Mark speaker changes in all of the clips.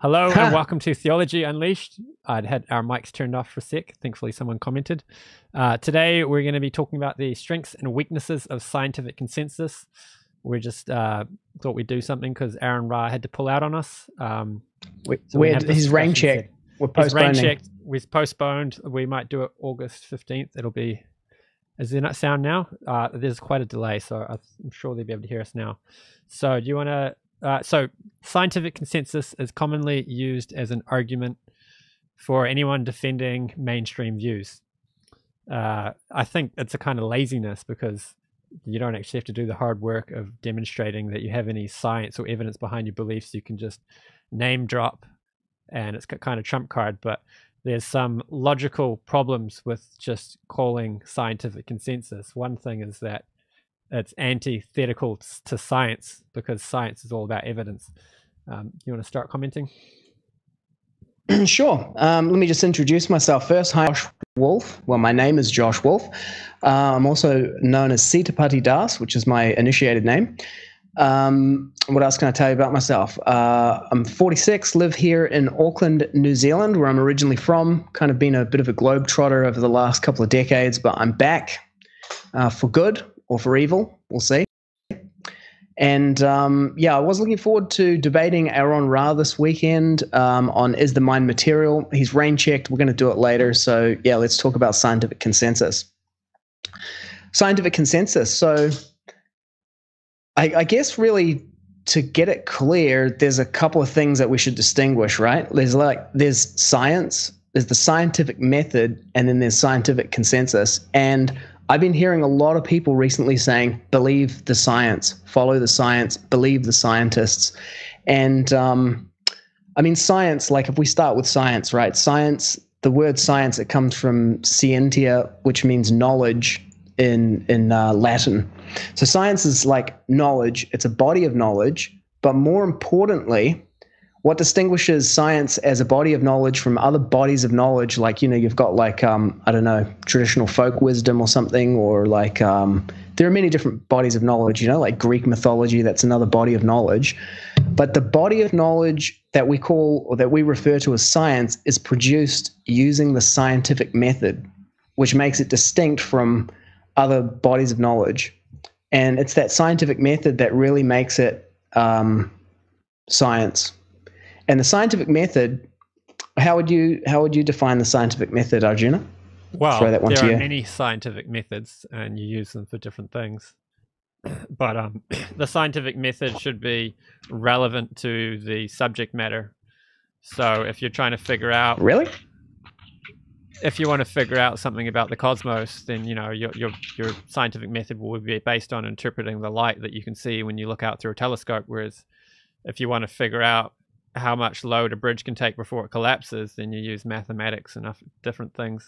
Speaker 1: Hello and
Speaker 2: Ha!
Speaker 1: welcome to Theology Unleashed. I'd had our mics turned off for a sec. Thankfully, someone commented. Today, we're going to be talking about the strengths and weaknesses of scientific consensus. We just thought we'd do something because Aaron Ra had to pull out on us.
Speaker 2: His rain check. We're
Speaker 1: His rain
Speaker 2: postponing.
Speaker 1: check was postponed. We might do it August 15th. It'll be... Is there not sound now? There's quite a delay, so I'm sure they'll be able to hear us now. So do you want to... So scientific consensus is commonly used as an argument for anyone defending mainstream views. I think it's a kind of laziness because you don't actually have to do the hard work of demonstrating that you have any science or evidence behind your beliefs. You can just name drop and it's kind of trump card, but there's some logical problems with just calling scientific consensus. One thing is that it's antithetical to science because science is all about evidence. You want to start commenting?
Speaker 2: Sure. Let me just introduce myself first. Hi, Josh Wolf. Well, my name is Josh Wolf. I'm also known as Sitapati Das, which is my initiated name. What else can I tell you about myself? I'm 46, live here in Auckland, New Zealand, where I'm originally from. Kind of been a bit of a globetrotter over the last couple of decades, but I'm back for good or for evil. We'll see. And I was looking forward to debating Aaron Ra this weekend on Is the Mind Material? He's rain checked. We're going to do it later. So, yeah, let's talk about scientific consensus. Scientific consensus. So, I guess really to get it clear, there's a couple of things that we should distinguish, right? There's science, there's the scientific method, and then there's scientific consensus. And I've been hearing a lot of people recently saying, believe the science, follow the science, believe the scientists. And science, like if we start with science, right? Science, the word science, it comes from scientia, which means knowledge in Latin. So science is like knowledge. It's a body of knowledge. But more importantly, what distinguishes science as a body of knowledge from other bodies of knowledge, like, you've got like, traditional folk wisdom or something, or like there are many different bodies of knowledge, like Greek mythology, that's another body of knowledge. But the body of knowledge that we call, or that we refer to as science, is produced using the scientific method, which makes it distinct from other bodies of knowledge. And it's that scientific method that really makes it science. And the scientific method, how would you define the scientific method, Arjuna?
Speaker 1: Well, there are many scientific methods, and you use them for different things. But the scientific method should be relevant to the subject matter. So if you're trying to figure out...
Speaker 2: Really?
Speaker 1: If you want to figure out something about the cosmos, then your scientific method will be based on interpreting the light that you can see when you look out through a telescope. Whereas if you want to figure out how much load a bridge can take before it collapses, then you use mathematics and different things.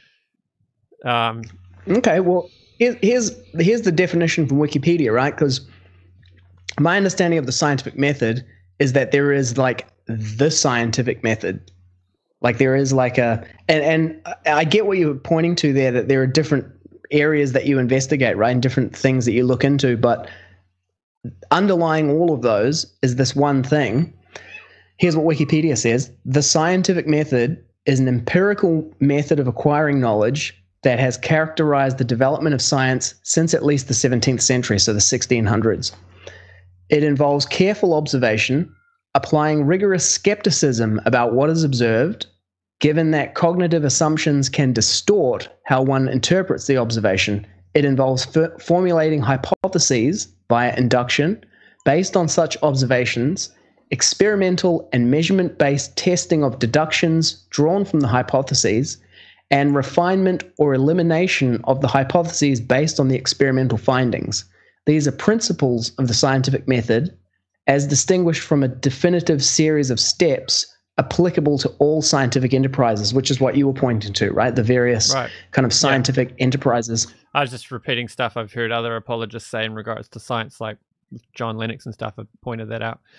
Speaker 2: Okay, well, here's the definition from Wikipedia, right? Because my understanding of the scientific method is that there is like the scientific method. Like there is like and I get what you're pointing to there, that there are different areas that you investigate, right? And different things that you look into, but underlying all of those is this one thing. Here's what Wikipedia says. The scientific method is an empirical method of acquiring knowledge that has characterized the development of science since at least the 17th century, so the 1600s. It involves careful observation, applying rigorous skepticism about what is observed, given that cognitive assumptions can distort how one interprets the observation. It involves formulating hypotheses via induction based on such observations, experimental and measurement-based testing of deductions drawn from the hypotheses, and refinement or elimination of the hypotheses based on the experimental findings. These are principles of the scientific method, as distinguished from a definitive series of steps applicable to all scientific enterprises, which is what you were pointing to, right? The various kind of scientific enterprises.
Speaker 1: I was just repeating stuff I've heard other apologists say in regards to science, like John Lennox and stuff have pointed that out.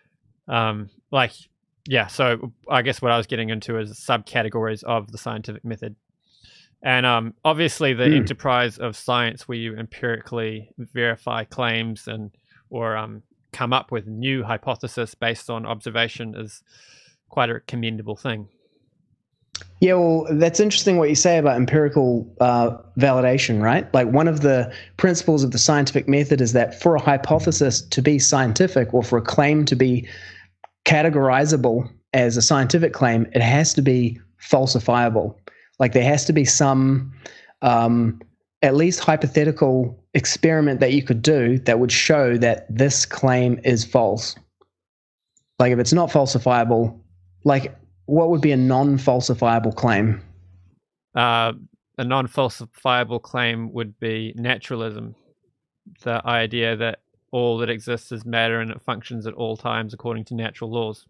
Speaker 1: So I guess what I was getting into is subcategories of the scientific method. And obviously the enterprise of science, where you empirically verify claims or come up with new hypothesis based on observation, is quite a commendable thing.
Speaker 2: Yeah, well, that's interesting what you say about empirical validation, right? Like one of the principles of the scientific method is that for a hypothesis to be scientific or for a claim to be categorizable as a scientific claim, it has to be falsifiable. Like there has to be some at least hypothetical experiment that you could do that would show that this claim is false. Like if it's not falsifiable, like what would be a non-falsifiable claim?
Speaker 1: A non-falsifiable claim would be naturalism, the idea that all that exists is matter and it functions at all times according to natural laws.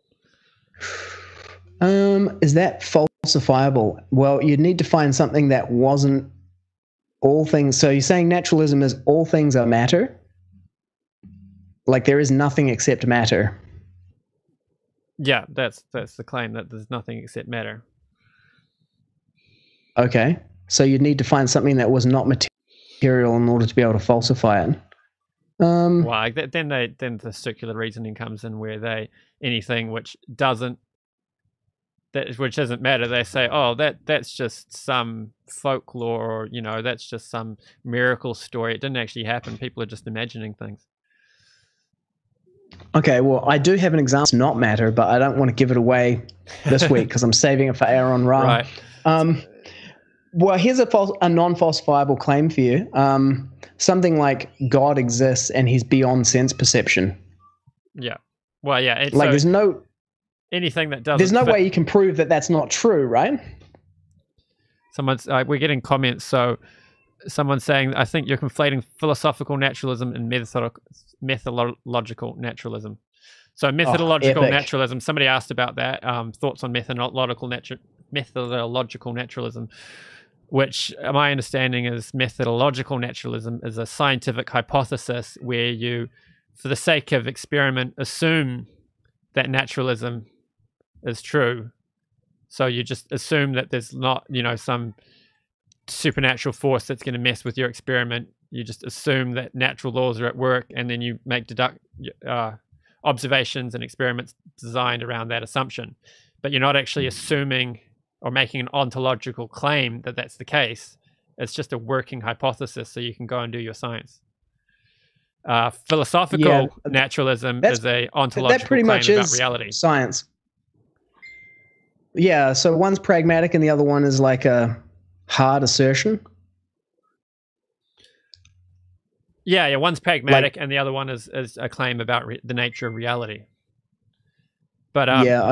Speaker 2: Is that falsifiable? Well, you'd need to find something that wasn't all things. So you're saying naturalism is all things are matter? Like there is nothing except matter.
Speaker 1: Yeah, that's the claim, that there's nothing except matter.
Speaker 2: Okay. So you'd need to find something that was not material in order to be able to falsify it.
Speaker 1: Well, then the circular reasoning comes in, where anything which isn't matter, they say, oh, that's just some folklore, or that's just some miracle story. It didn't actually happen. People are just imagining things.
Speaker 2: Okay, well, I do have an example. It's not matter, but I don't want to give it away this week because I'm saving it for Aaron Ra.
Speaker 1: Right.
Speaker 2: Well, here's a non-falsifiable claim for you. Something like God exists and he's beyond sense perception.
Speaker 1: Yeah. Well, yeah.
Speaker 2: Like there's no
Speaker 1: anything that doesn't.
Speaker 2: There's no way you can prove that that's not true, right?
Speaker 1: We're getting comments. So someone's saying, I think you're conflating philosophical naturalism and methodological naturalism. So methodological naturalism, somebody asked about that, thoughts on methodological naturalism, which my understanding is methodological naturalism is a scientific hypothesis where you, for the sake of experiment, assume that naturalism is true. So you just assume that there's not, some supernatural force that's going to mess with your experiment. You just assume that natural laws are at work, and then you make observations and experiments designed around that assumption. But you're not actually assuming or making an ontological claim that that's the case. It's just a working hypothesis, so you can go and do your science. Philosophical naturalism is a ontological claim about reality.
Speaker 2: Science. Yeah, so one's pragmatic and the other one is like a hard assertion.
Speaker 1: Yeah, one's pragmatic and the other one is a claim about the nature of reality. But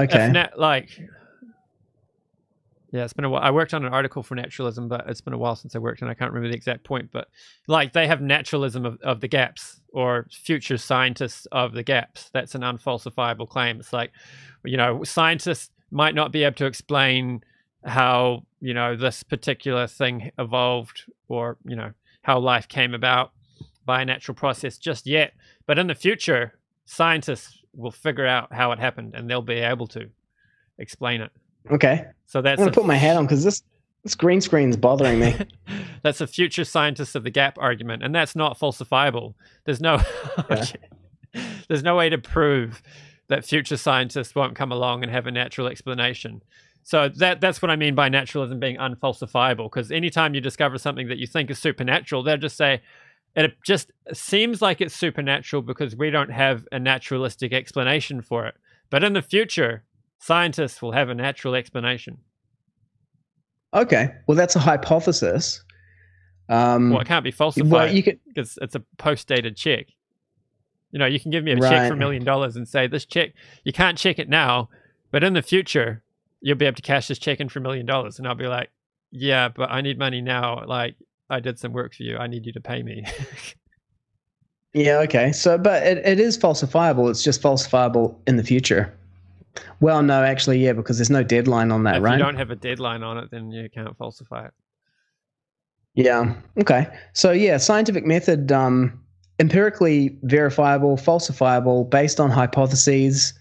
Speaker 1: it's been a while. I worked on an article for naturalism, but it's been a while since I worked, and I can't remember the exact point. But like they have naturalism of the gaps, or future scientists of the gaps. That's an unfalsifiable claim. It's like, scientists might not be able to explain how this particular thing evolved, or how life came about by a natural process just yet. But in the future, scientists will figure out how it happened, and they'll be able to explain it.
Speaker 2: Okay.
Speaker 1: So that's
Speaker 2: I'm gonna put my hat on because this green screen's bothering me.
Speaker 1: That's a future scientist of the gap argument, and that's not falsifiable. There's no there's no way to prove that future scientists won't come along and have a natural explanation. So that's what I mean by naturalism being unfalsifiable, because anytime you discover something that you think is supernatural, they'll just say, it just seems like it's supernatural because we don't have a naturalistic explanation for it. But in the future, scientists will have a natural explanation.
Speaker 2: Okay, well, that's a hypothesis.
Speaker 1: Well, it can't be falsified because it's a post-dated check. You can give me a check for $1 million and say, this check, you can't check it now, but in the future, you'll be able to cash this check in for $1 million. And I'll be like, yeah, but I need money now. Like, I did some work for you. I need you to pay me.
Speaker 2: Yeah, okay. So, but it is falsifiable. It's just falsifiable in the future. Well, no, actually, yeah, because there's no deadline on that, right?
Speaker 1: If you don't have a deadline on it, then you can't falsify it.
Speaker 2: Yeah, okay. So, yeah, scientific method, empirically verifiable, falsifiable, based on hypotheses,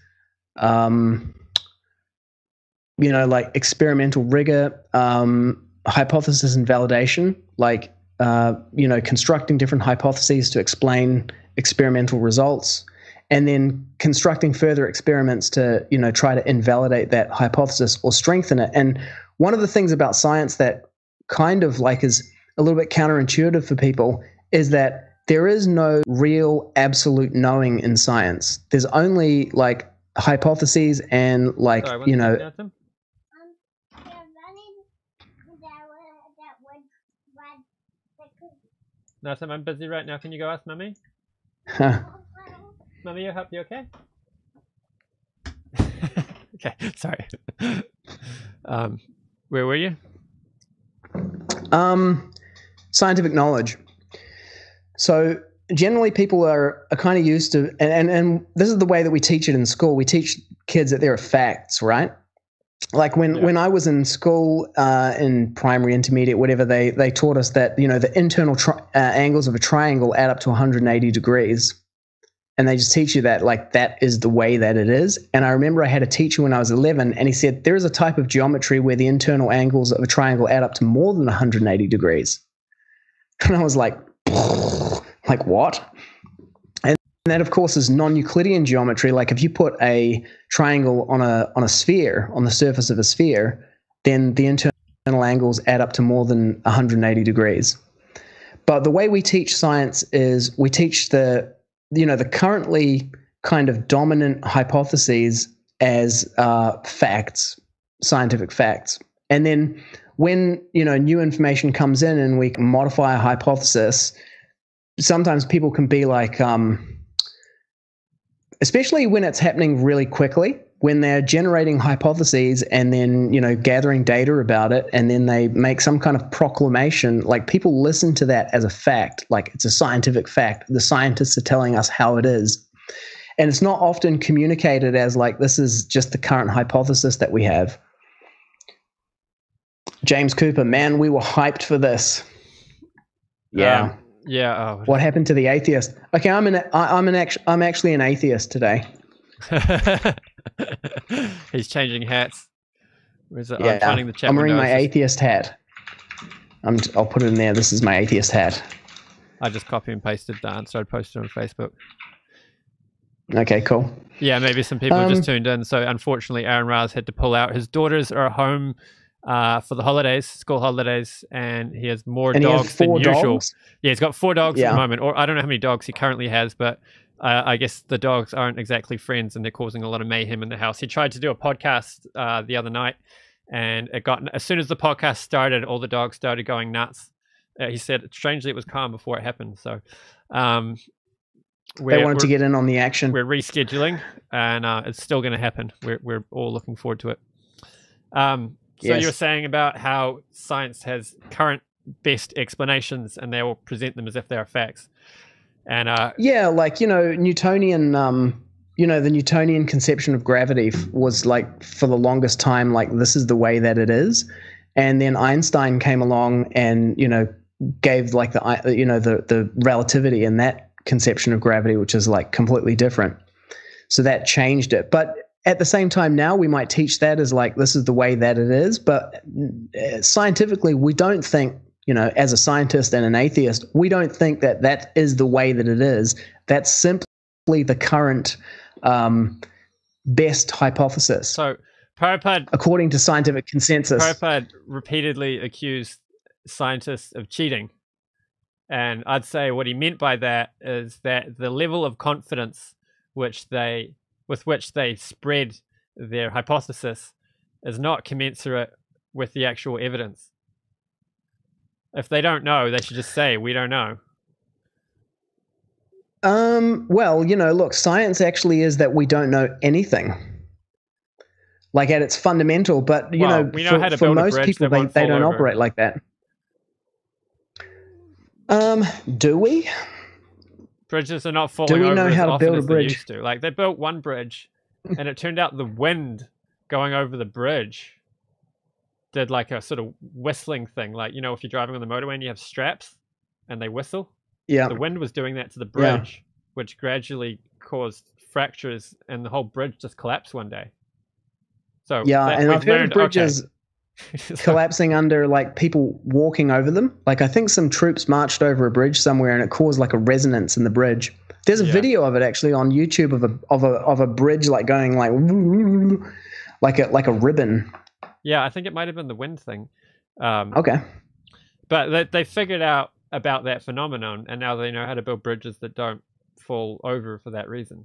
Speaker 2: like experimental rigor, hypothesis and validation, like, constructing different hypotheses to explain experimental results, and then constructing further experiments to, try to invalidate that hypothesis or strengthen it. And one of the things about science that kind of like is a little bit counterintuitive for people is that there is no real absolute knowing in science. There's only like hypotheses and like,
Speaker 1: Sorry, No, Sam, I'm busy right now. Can you go ask Mummy? Mummy, you okay? Okay, sorry. Where were you?
Speaker 2: Scientific knowledge. So generally people are kind of used to, and this is the way that we teach it in school. We teach kids that there are facts, right? Like when I was in school, in primary, intermediate, whatever, they taught us that, the internal angles of a triangle add up to 180 degrees. And they just teach you that, like, that is the way that it is. And I remember I had a teacher when I was 11, and he said, there is a type of geometry where the internal angles of a triangle add up to more than 180 degrees. And I was like what? And that, of course, is non-Euclidean geometry. Like if you put a triangle on a sphere, on the surface of a sphere, then the internal angles add up to more than 180 degrees. But the way we teach science is we teach the currently kind of dominant hypotheses as facts, scientific facts. And then when, new information comes in and we modify a hypothesis, sometimes people can be like, especially when it's happening really quickly, when they're generating hypotheses and then, gathering data about it, and then they make some kind of proclamation, like people listen to that as a fact, like it's a scientific fact. The scientists are telling us how it is. And it's not often communicated as like, this is just the current hypothesis that we have. James Cooper, man, we were hyped for this. Yeah.
Speaker 1: Yeah. Oh.
Speaker 2: What happened to the atheist? Okay, I'm actually an atheist today.
Speaker 1: He's changing hats. Where's it?
Speaker 2: Yeah,
Speaker 1: I'm finding the chat.
Speaker 2: I'm wearing my atheist hat. I'll put it in there. This is my atheist hat.
Speaker 1: I just copy and pasted that and started posting on Facebook.
Speaker 2: Okay, cool.
Speaker 1: Yeah, maybe some people just tuned in. So unfortunately, Aaron Raz had to pull out. His daughters are home for the holidays, school holidays, and he has more dogs than usual.
Speaker 2: Dogs?
Speaker 1: Yeah, he's got 4 dogs at the moment, or I don't know how many dogs he currently has, but I guess the dogs aren't exactly friends, and they're causing a lot of mayhem in the house. He tried to do a podcast the other night, and as soon as the podcast started, all the dogs started going nuts. He said, strangely, it was calm before it happened. So
Speaker 2: they wanted to get in on the action.
Speaker 1: We're rescheduling, and it's still going to happen. We're all looking forward to it. So you were saying about how science has current best explanations, and they will present them as if they are facts. And
Speaker 2: like Newtonian, the Newtonian conception of gravity was like for the longest time like this is the way that it is, and then Einstein came along and gave like the relativity and that conception of gravity, which is like completely different. So that changed it, but at the same time, now we might teach that as like, this is the way that it is. But scientifically, we don't think, as a scientist and an atheist, we don't think that that is the way that it is. That's simply the current best hypothesis.
Speaker 1: So Prabhupada,
Speaker 2: according to scientific consensus,
Speaker 1: Prabhupada repeatedly accused scientists of cheating. And I'd say what he meant by that is that the level of confidence with which they spread their hypothesis is not commensurate with the actual evidence. If they don't know, they should just say, we don't know.
Speaker 2: Well, look, science actually is that we don't know anything. Like at its fundamental, but
Speaker 1: we know how to
Speaker 2: for
Speaker 1: build a
Speaker 2: most
Speaker 1: bridge
Speaker 2: people, they don't operate like that. Do we?
Speaker 1: Bridges are not falling over.
Speaker 2: Do we know
Speaker 1: as
Speaker 2: how to
Speaker 1: often
Speaker 2: build a
Speaker 1: as they
Speaker 2: bridge?
Speaker 1: used to. Like they built one bridge, and it turned out the wind going over the bridge did like a sort of whistling thing. Like if you're driving on the motorway and you have straps and they whistle.
Speaker 2: Yeah.
Speaker 1: The wind was doing that to the bridge, which gradually caused fractures, and the whole bridge just collapsed one day. So
Speaker 2: and I've heard of bridges. collapsing under like people walking over them. Like I think some troops marched over a bridge somewhere and it caused like a resonance in the bridge. There's a video of it actually on YouTube of a bridge like going like a ribbon.
Speaker 1: Yeah, I think it might have been the wind thing.
Speaker 2: Okay.
Speaker 1: But they figured out about that phenomenon, and now they know how to build bridges that don't fall over for that reason.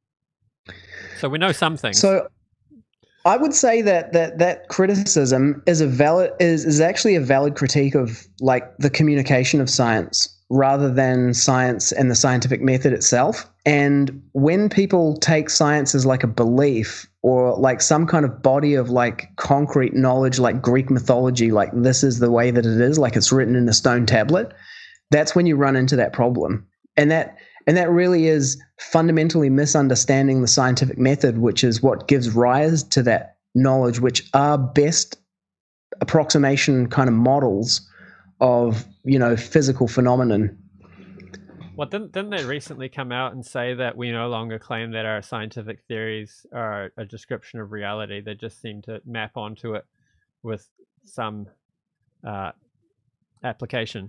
Speaker 1: So we know some things.
Speaker 2: So I would say that criticism is actually a valid critique of like the communication of science rather than science and the scientific method itself. And when people take science as like a belief or like some kind of body of like concrete knowledge, like Greek mythology, like this is the way that it is, like it's written in a stone tablet, that's when you run into that problem. And that really is fundamentally misunderstanding the scientific method, which is what gives rise to that knowledge, which are best approximation kind of models of, physical phenomenon.
Speaker 1: Well, didn't they recently come out and say that we no longer claim that our scientific theories are a description of reality? They just seem to map onto it with some application.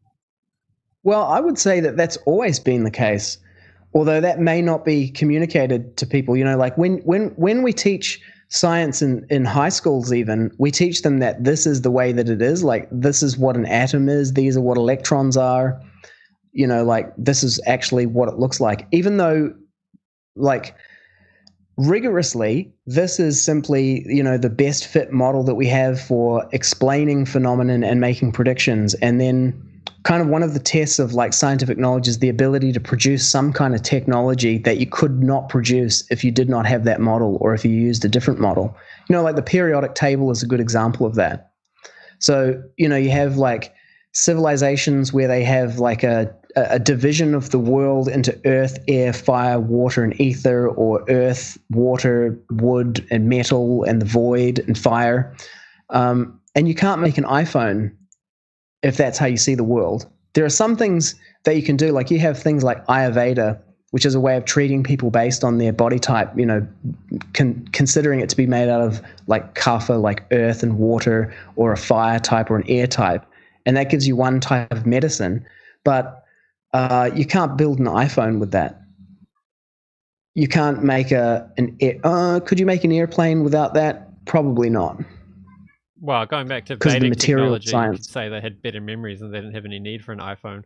Speaker 2: Well, I would say that that's always been the case, although that may not be communicated to people. Like when we teach science in high schools, even, we teach them that this is the way that it is. Like this is what an atom is. These are what electrons are. Like this is actually what it looks like. Even though, like, rigorously, this is simply, the best fit model that we have for explaining phenomenon and making predictions. And then kind of one of the tests of like scientific knowledge is the ability to produce some kind of technology that you could not produce if you did not have that model or if you used a different model. Like the periodic table is a good example of that. So, you have like civilizations where they have like a division of the world into earth, air, fire, water, and ether, or earth, water, wood, and metal, and the void and fire. And you can't make an iPhone if that's how you see the world. There are some things that you can do, like you have things like Ayurveda, which is a way of treating people based on their body type, considering it to be made out of like kapha, like earth and water, or a fire type or an air type. And that gives you one type of medicine. But you can't build an iPhone with that. You can't make could you make an airplane without that? Probably not.
Speaker 1: Well, going back to
Speaker 2: Vedic
Speaker 1: Vedic
Speaker 2: material
Speaker 1: technology,
Speaker 2: science.
Speaker 1: you could say they had better memories and they didn't have any need for an iPhone.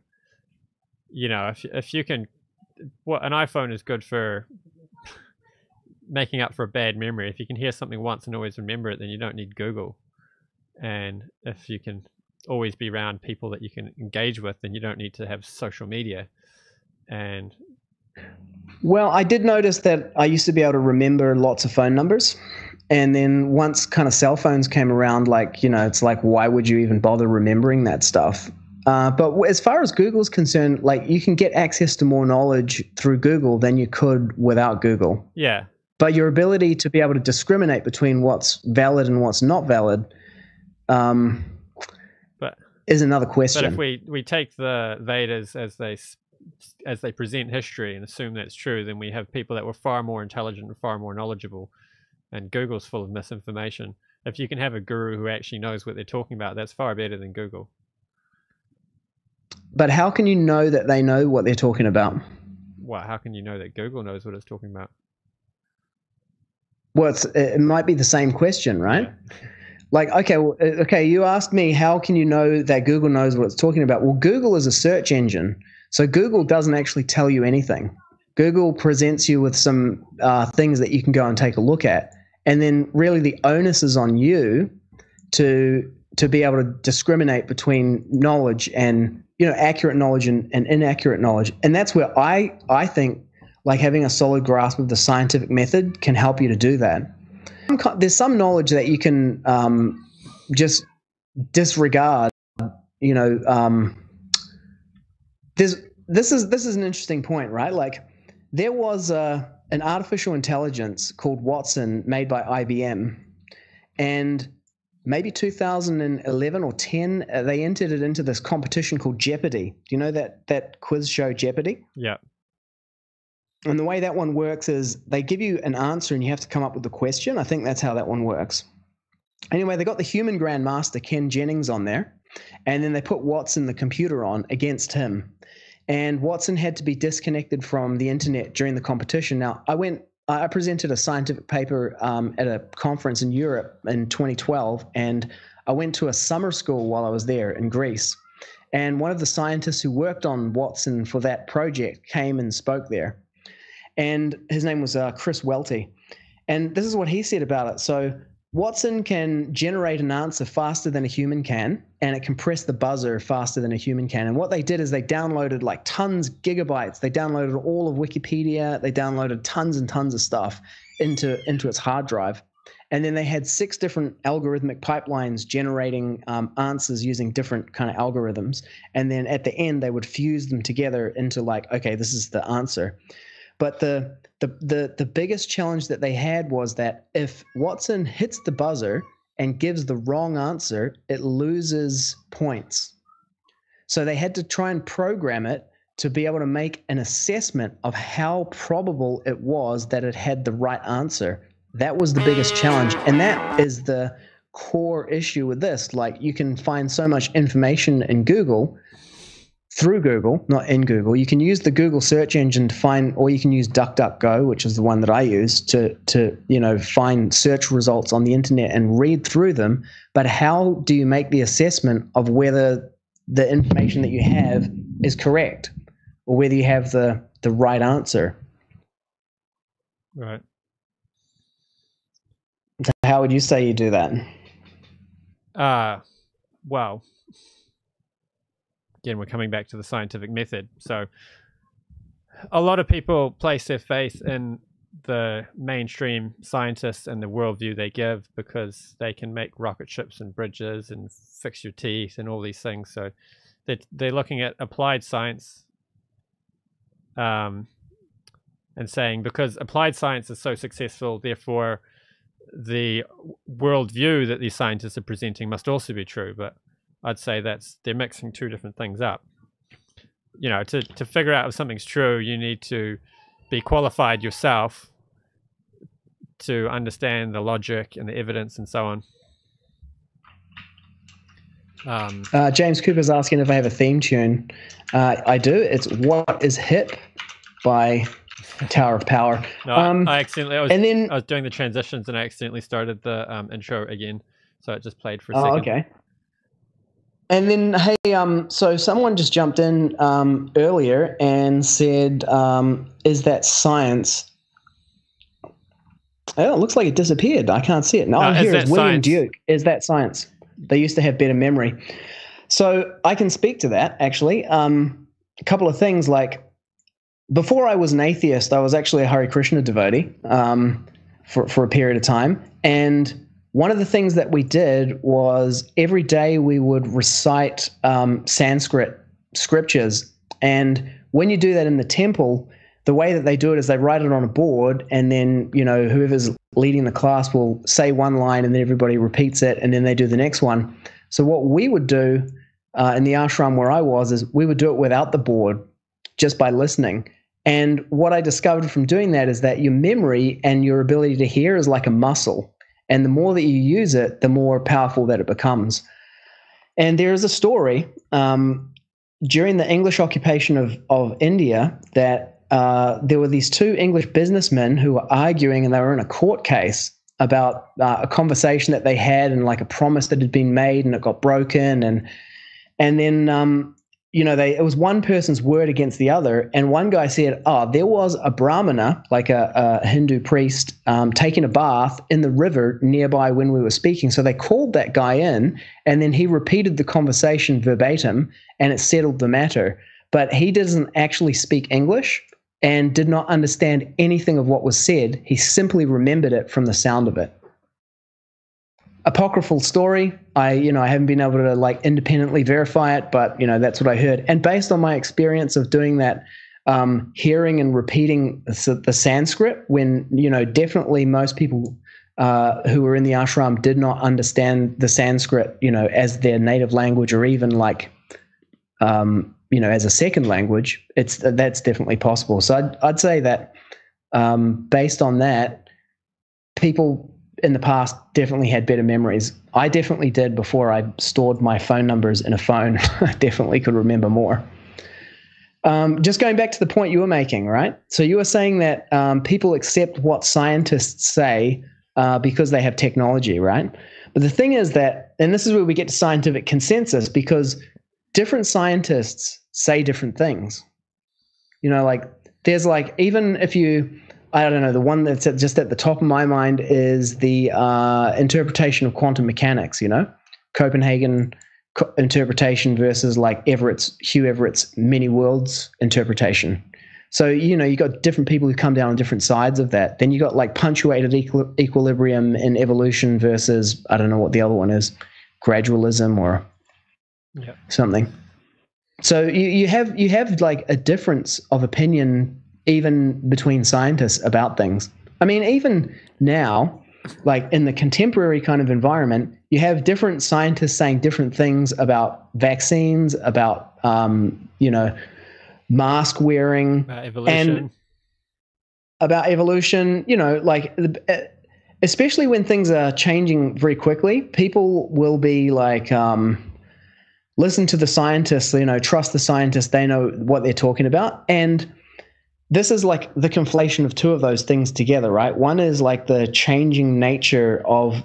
Speaker 1: If you can, an iPhone is good for making up for a bad memory. If you can hear something once and always remember it, then you don't need Google. And if you can always be around people that you can engage with, then you don't need to have social media. And
Speaker 2: well, I did notice that I used to be able to remember lots of phone numbers. And then once kind of cell phones came around, like, it's like, why would you even bother remembering that stuff? But as far as Google's concerned, like you can get access to more knowledge through Google than you could without Google.
Speaker 1: Yeah.
Speaker 2: But your ability to be able to discriminate between what's valid and what's not valid is another question.
Speaker 1: But if we take the Vedas as they present history and assume that's true, then we have people that were far more intelligent and far more knowledgeable. And Google's full of misinformation. If you can have a guru who actually knows what they're talking about, that's far better than Google.
Speaker 2: But how can you know that they know what they're talking about?
Speaker 1: Well, how can you know that Google knows what it's talking about?
Speaker 2: Well, it might be the same question, right? Yeah. Like, okay, you asked me, how can you know that Google knows what it's talking about? Well, Google is a search engine. So Google doesn't actually tell you anything. Google presents you with some things that you can go and take a look at. And then really the onus is on you to be able to discriminate between knowledge and, accurate knowledge and inaccurate knowledge. And that's where I think like having a solid grasp of the scientific method can help you to do that. There's some knowledge that you can just disregard, this is an interesting point, right? Like there was an artificial intelligence called Watson made by IBM, and maybe 2011 or 10, they entered it into this competition called Jeopardy. Do you know that quiz show Jeopardy?
Speaker 1: Yeah.
Speaker 2: And the way that one works is they give you an answer and you have to come up with the question. I think that's how that one works. Anyway, they got the human grandmaster, Ken Jennings, on there, and then they put Watson, the computer, on against him. And Watson had to be disconnected from the internet during the competition. Now, I presented a scientific paper at a conference in Europe in 2012, and I went to a summer school while I was there in Greece. And one of the scientists who worked on Watson for that project came and spoke there. And his name was Chris Welty. And this is what he said about it. So Watson can generate an answer faster than a human can, and it can press the buzzer faster than a human can. And what they did is they downloaded like tons, gigabytes. They downloaded all of Wikipedia. They downloaded tons and tons of stuff into its hard drive. And then they had 6 different algorithmic pipelines generating answers using different kind of algorithms. And then at the end, they would fuse them together into like, okay, this is the answer. But the biggest challenge that they had was that if Watson hits the buzzer and gives the wrong answer, it loses points. So they had to try and program it to be able to make an assessment of how probable it was that it had the right answer. That was the biggest challenge. And that is the core issue with this. Like, you can find so much information in Google, through Google, not in Google. You can use the Google search engine to find, or you can use DuckDuckGo, which is the one that I use to find search results on the internet and read through them. But how do you make the assessment of whether the information that you have is correct, or whether you have the right answer?
Speaker 1: Right.
Speaker 2: So how would you say you do that?
Speaker 1: Well, again, we're coming back to the scientific method. So a lot of people place their faith in the mainstream scientists and the worldview they give because they can make rocket ships and bridges and fix your teeth and all these things. So they're looking at applied science and saying, because applied science is so successful, therefore the worldview that these scientists are presenting must also be true. But I'd say they're mixing 2 different things up. To figure out if something's true, you need to be qualified yourself to understand the logic and the evidence and so on.
Speaker 2: James Cooper's asking if I have a theme tune. I do. It's "What Is Hip" by Tower of Power.
Speaker 1: No, I accidentally. I was doing the transitions and I accidentally started the intro again, so it just played for a second.
Speaker 2: Okay. And then, hey, so someone just jumped in earlier and said, "Is that science?" Oh, it looks like it disappeared. I can't see it. No, here is William science? Duke. Is that science? They used to have better memory. So I can speak to that, actually. A couple of things, like, before I was an atheist, I was actually a Hare Krishna devotee for a period of time. And one of the things that we did was every day we would recite Sanskrit scriptures. And when you do that in the temple, the way that they do it is they write it on a board, and then, whoever's leading the class will say one line and then everybody repeats it, and then they do the next one. So what we would do in the ashram where I was is we would do it without the board, just by listening. And what I discovered from doing that is that your memory and your ability to hear is like a muscle. And the more that you use it, the more powerful that it becomes. And there is a story during the English occupation of India that there were these 2 English businessmen who were arguing, and they were in a court case about a conversation that they had and like a promise that had been made, and it got broken. And then it was one person's word against the other, and one guy said, there was a brahmana, like a Hindu priest, taking a bath in the river nearby when we were speaking. So they called that guy in, and then he repeated the conversation verbatim, and it settled the matter. But he doesn't actually speak English and did not understand anything of what was said. He simply remembered it from the sound of it. Apocryphal story. I haven't been able to like independently verify it, but that's what I heard. And based on my experience of doing that, hearing and repeating the Sanskrit, when definitely most people who were in the ashram did not understand the Sanskrit, as their native language, or even like as a second language, that's definitely possible. So I'd say that based on that, people in the past definitely had better memories. I definitely did before I stored my phone numbers in a phone. I definitely could remember more. Just going back to the point you were making, right? So you were saying that people accept what scientists say because they have technology, right? But the thing is that, and this is where we get to scientific consensus, because different scientists say different things. You know, like there's like, even if you, I don't know, the one that's just at the top of my mind is the interpretation of quantum mechanics, you know, Copenhagen interpretation versus like Hugh Everett's many worlds interpretation. So, you know, you got different people who come down on different sides of that. Then you got like punctuated equilibrium in evolution versus, I don't know what the other one is, gradualism or something. So you have like a difference of opinion even between scientists about things. I mean, even now, like in the contemporary kind of environment, you have different scientists saying different things about vaccines, about, you know, mask wearing,
Speaker 1: evolution.
Speaker 2: and about evolution, you know, like, especially when things are changing very quickly, people will be like, listen to the scientists, you know, trust the scientists, they know what they're talking about. And this is like the conflation of two of those things together, right? One is like the changing nature of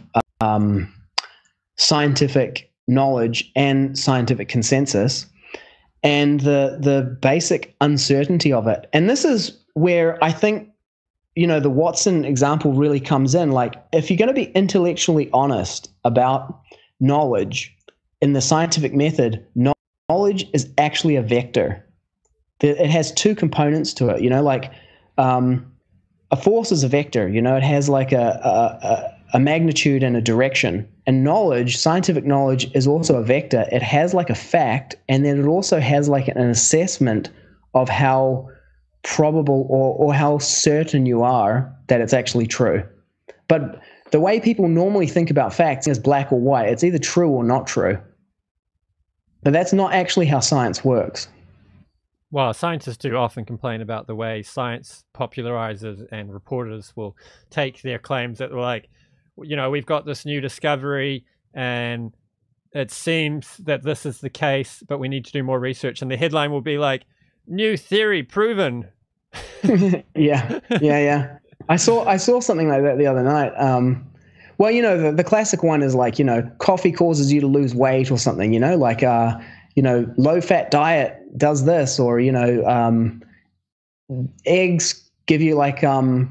Speaker 2: scientific knowledge and scientific consensus, and the basic uncertainty of it. And this is where I think, you know, the Watson example really comes in. Like, if you're going to be intellectually honest about knowledge in the scientific method, knowledge is actually a vector. It has two components to it, you know, like a force is a vector, you know, it has like a magnitude and a direction. And knowledge, scientific knowledge, is also a vector. It has like a fact, and then it also has like an assessment of how probable or how certain you are that it's actually true. But the way people normally think about facts is black or white. It's either true or not true. But that's not actually how science works.
Speaker 1: Well, scientists do often complain about the way science popularizers and reporters will take their claims that were like, you know, we've got this new discovery and it seems that this is the case, but we need to do more research. And the headline will be like, new theory proven.
Speaker 2: Yeah. I saw something like that the other night. Well, you know, the classic one is like, you know, coffee causes you to lose weight or something, you know, like, you know, low-fat diet does this, or, you know, eggs give you like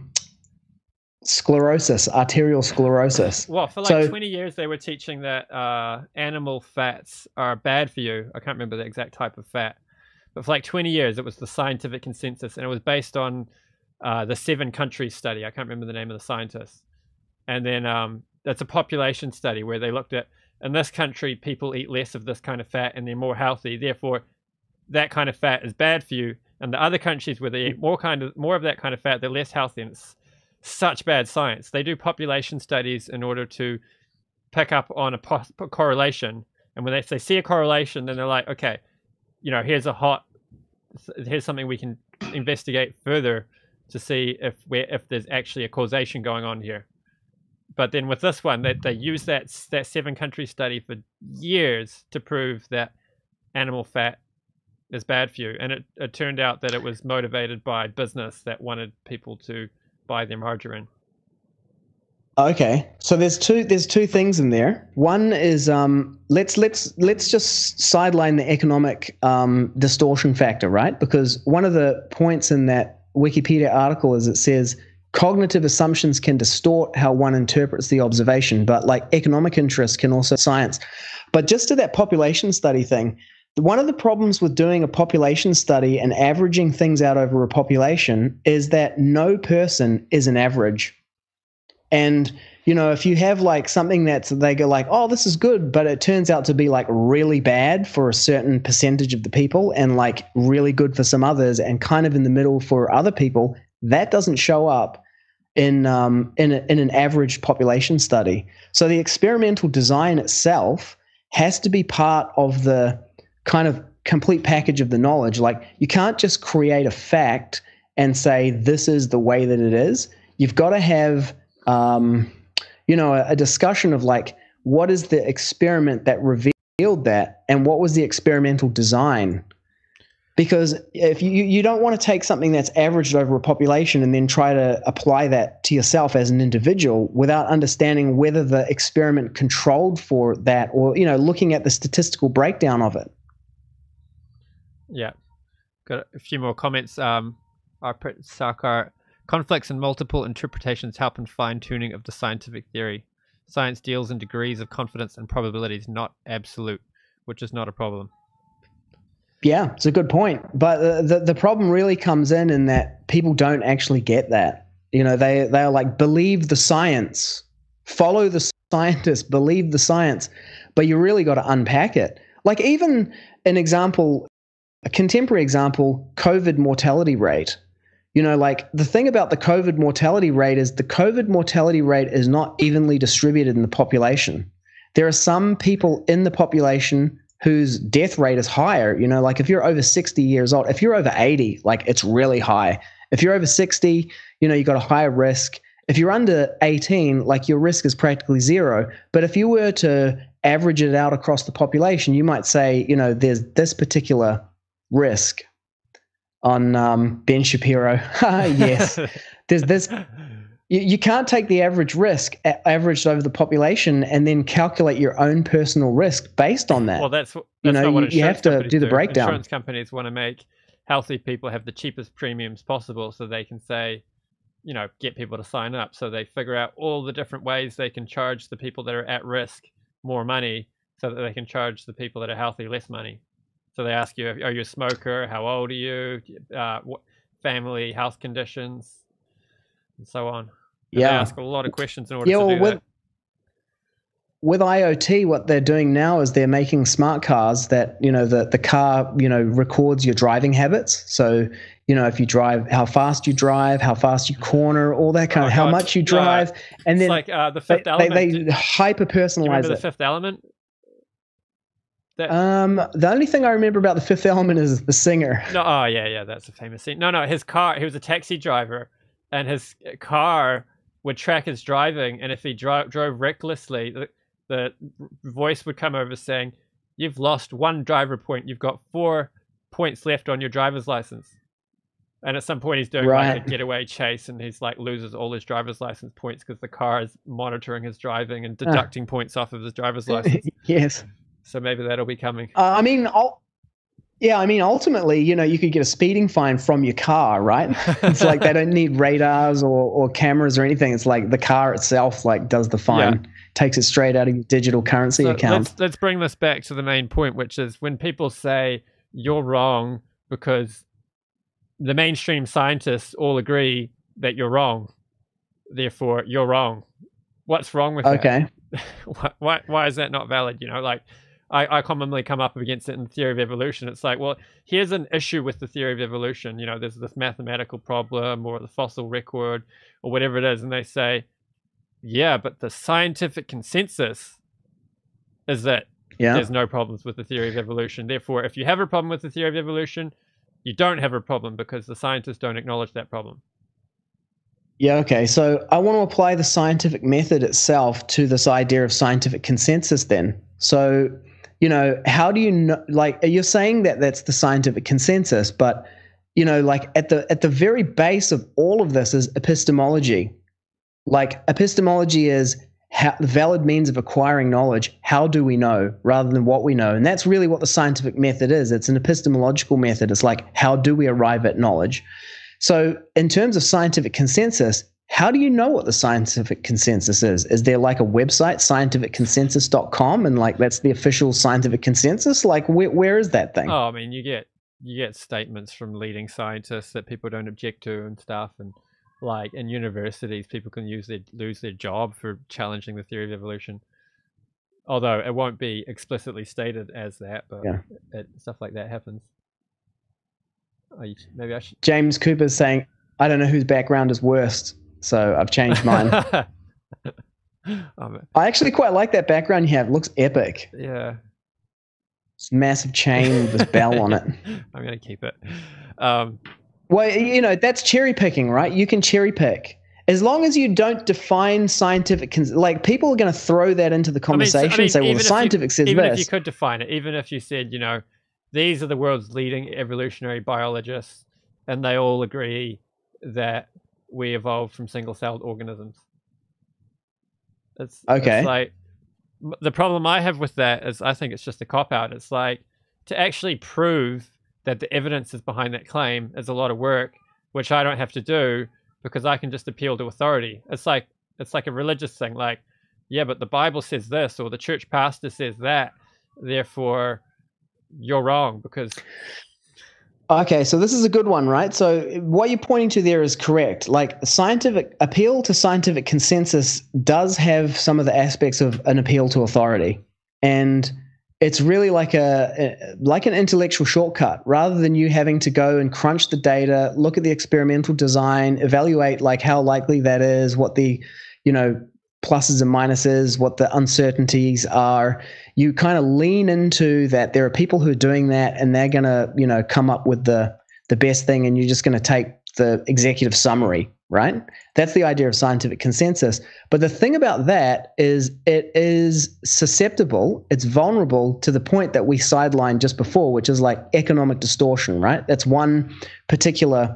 Speaker 2: sclerosis, arterial sclerosis.
Speaker 1: Well, for like 20 years, they were teaching that animal fats are bad for you. I can't remember the exact type of fat. But for like 20 years, it was the scientific consensus, and it was based on the 7 countries study. I can't remember the name of the scientists. And then that's a population study where they looked at, in this country, people eat less of this kind of fat and they're more healthy. Therefore, that kind of fat is bad for you. And the other countries where they eat more of that kind of fat, they're less healthy. And it's such bad science. They do population studies in order to pick up on a correlation. And when they see a correlation, then they're like, okay, you know, here's something we can investigate further to see if there's actually a causation going on here. But then with this one, they used that 7-country study for years to prove that animal fat is bad for you. And it turned out that it was motivated by business that wanted people to buy their margarine.
Speaker 2: Okay, so there's two things in there. One is let's just sideline the economic distortion factor, right? Because one of the points in that Wikipedia article is it says cognitive assumptions can distort how one interprets the observation, but like economic interests can also science. But just to that population study thing, one of the problems with doing a population study and averaging things out over a population is that no person is an average. And, you know, if you have like something they go like, oh, this is good, but it turns out to be like really bad for a certain percentage of the people and like really good for some others and kind of in the middle for other people, that doesn't show up in an average population study. So the experimental design itself has to be part of the kind of complete package of the knowledge. Like, you can't just create a fact and say this is the way that it is. You've got to have a discussion of like, what is the experiment that revealed that, and what was the experimental design? Because if you don't want to take something that's averaged over a population and then try to apply that to yourself as an individual without understanding whether the experiment controlled for that, or looking at the statistical breakdown of it.
Speaker 1: Yeah, got a few more comments. Sarkar, conflicts and multiple interpretations help in fine-tuning of the scientific theory. Science deals in degrees of confidence and probabilities, not absolute, which is not a problem.
Speaker 2: Yeah, it's a good point. But the problem really comes in that people don't actually get that. They are like, believe the science, follow the scientists, believe the science. But you really got to unpack it. Like, even a contemporary example, COVID mortality rate. Like, the thing about the COVID mortality rate is the COVID mortality rate is not evenly distributed in the population. There are some people in the population whose death rate is higher. Like, if you're over 60 years old, if you're over 80, like, it's really high. If you're over 60, you got a higher risk. If you're under 18, like, your risk is practically zero. But if you were to average it out across the population, you might say, there's this particular risk on Ben Shapiro. Yes, there's this. You can't take the average risk averaged over the population and then calculate your own personal risk based on that.
Speaker 1: Well, that's not what
Speaker 2: you have to do the breakdown.
Speaker 1: Insurance companies want to make healthy people have the cheapest premiums possible, so they can say, get people to sign up. So they figure out all the different ways they can charge the people that are at risk more money, so that they can charge the people that are healthy less money. So they ask you, are you a smoker? How old are you? What family, health conditions, and so on. And they ask a lot of questions in order to do that.
Speaker 2: With IoT, what they're doing now is they're making smart cars that, the car, records your driving habits. So, if you drive, how fast you drive, how fast you corner, all that kind of, how much you drive. And then
Speaker 1: it's like the Fifth Element.
Speaker 2: They hyper-personalize it.
Speaker 1: Remember the Fifth Element?
Speaker 2: The only thing I remember about the Fifth Element is the singer.
Speaker 1: No, oh yeah, that's a famous scene. No, his car. He was a taxi driver, and his car would track his driving. And if he drove recklessly, the voice would come over saying, "You've lost 1 driver point. You've got 4 points left on your driver's license." And at some point, he's doing like a getaway chase, and he's like loses all his driver's license points because the car is monitoring his driving and deducting points off of his driver's license.
Speaker 2: Yes.
Speaker 1: So maybe that'll be coming.
Speaker 2: Ultimately, you could get a speeding fine from your car, right? It's like they don't need radars or cameras or anything. It's like the car itself, like, does the fine, takes it straight out of your digital currency account.
Speaker 1: Let's bring this back to the main point, which is when people say you're wrong because the mainstream scientists all agree that you're wrong, therefore you're wrong. What's wrong with that?
Speaker 2: Okay.
Speaker 1: Why is that not valid? Like, I commonly come up against it in the theory of evolution. It's like, well, here's an issue with the theory of evolution. There's this mathematical problem or the fossil record or whatever it is. And they say, yeah, but the scientific consensus is that there's no problems with the theory of evolution. Therefore, if you have a problem with the theory of evolution, you don't have a problem because the scientists don't acknowledge that problem.
Speaker 2: Yeah, okay. So I want to apply the scientific method itself to this idea of scientific consensus then. So, how do you know, like, you're saying that that's the scientific consensus, but, like at the very base of all of this is epistemology. Like, epistemology is the valid means of acquiring knowledge. How do we know rather than what we know? And that's really what the scientific method is. It's an epistemological method. It's like, how do we arrive at knowledge? So in terms of scientific consensus, how do you know what the scientific consensus is? Is there like a website, scientificconsensus.com, and like that's the official scientific consensus? Like where is that thing?
Speaker 1: Oh, I mean, you get statements from leading scientists that people don't object to and stuff, and like in universities, people can lose their job for challenging the theory of evolution. Although it won't be explicitly stated as that, but stuff like that happens. Maybe I should.
Speaker 2: James Cooper's saying, I don't know whose background is worst, so I've changed mine. I actually quite like that background you have. It looks epic.
Speaker 1: Yeah.
Speaker 2: It's a massive chain with this bell on it.
Speaker 1: I'm going to keep it.
Speaker 2: Well, that's cherry picking, right? You can cherry pick. as long as you don't define scientific, like people are going to throw that into the conversation and say, well, the scientific says
Speaker 1: even
Speaker 2: this.
Speaker 1: if you could define it, even if you said, you know, these are the world's leading evolutionary biologists, and they all agree that we evolved from single-celled organisms. It's like, the problem I have with that is I think it's just a cop-out. It's like, to actually prove that the evidence is behind that claim is a lot of work, which I don't have to do because I can just appeal to authority. It's like a religious thing. Like, yeah, but the Bible says this, or the church pastor says that, therefore you're wrong because...
Speaker 2: Okay, so this is a good one, right? So what you're pointing to there is correct. Like, scientific appeal to scientific consensus does have some of the aspects of an appeal to authority, and it's really like an intellectual shortcut. Rather than you having to go and crunch the data, look at the experimental design, evaluate like how likely that is, what the, you know, pluses and minuses, what the uncertainties are, you kind of lean into that there are people who are doing that and they're going to, you know, come up with the best thing, and you're just going to take the executive summary, right? That's the idea of scientific consensus. But the thing about that is it is susceptible, it's vulnerable to the point that we sidelined just before, which is like economic distortion, right? That's one particular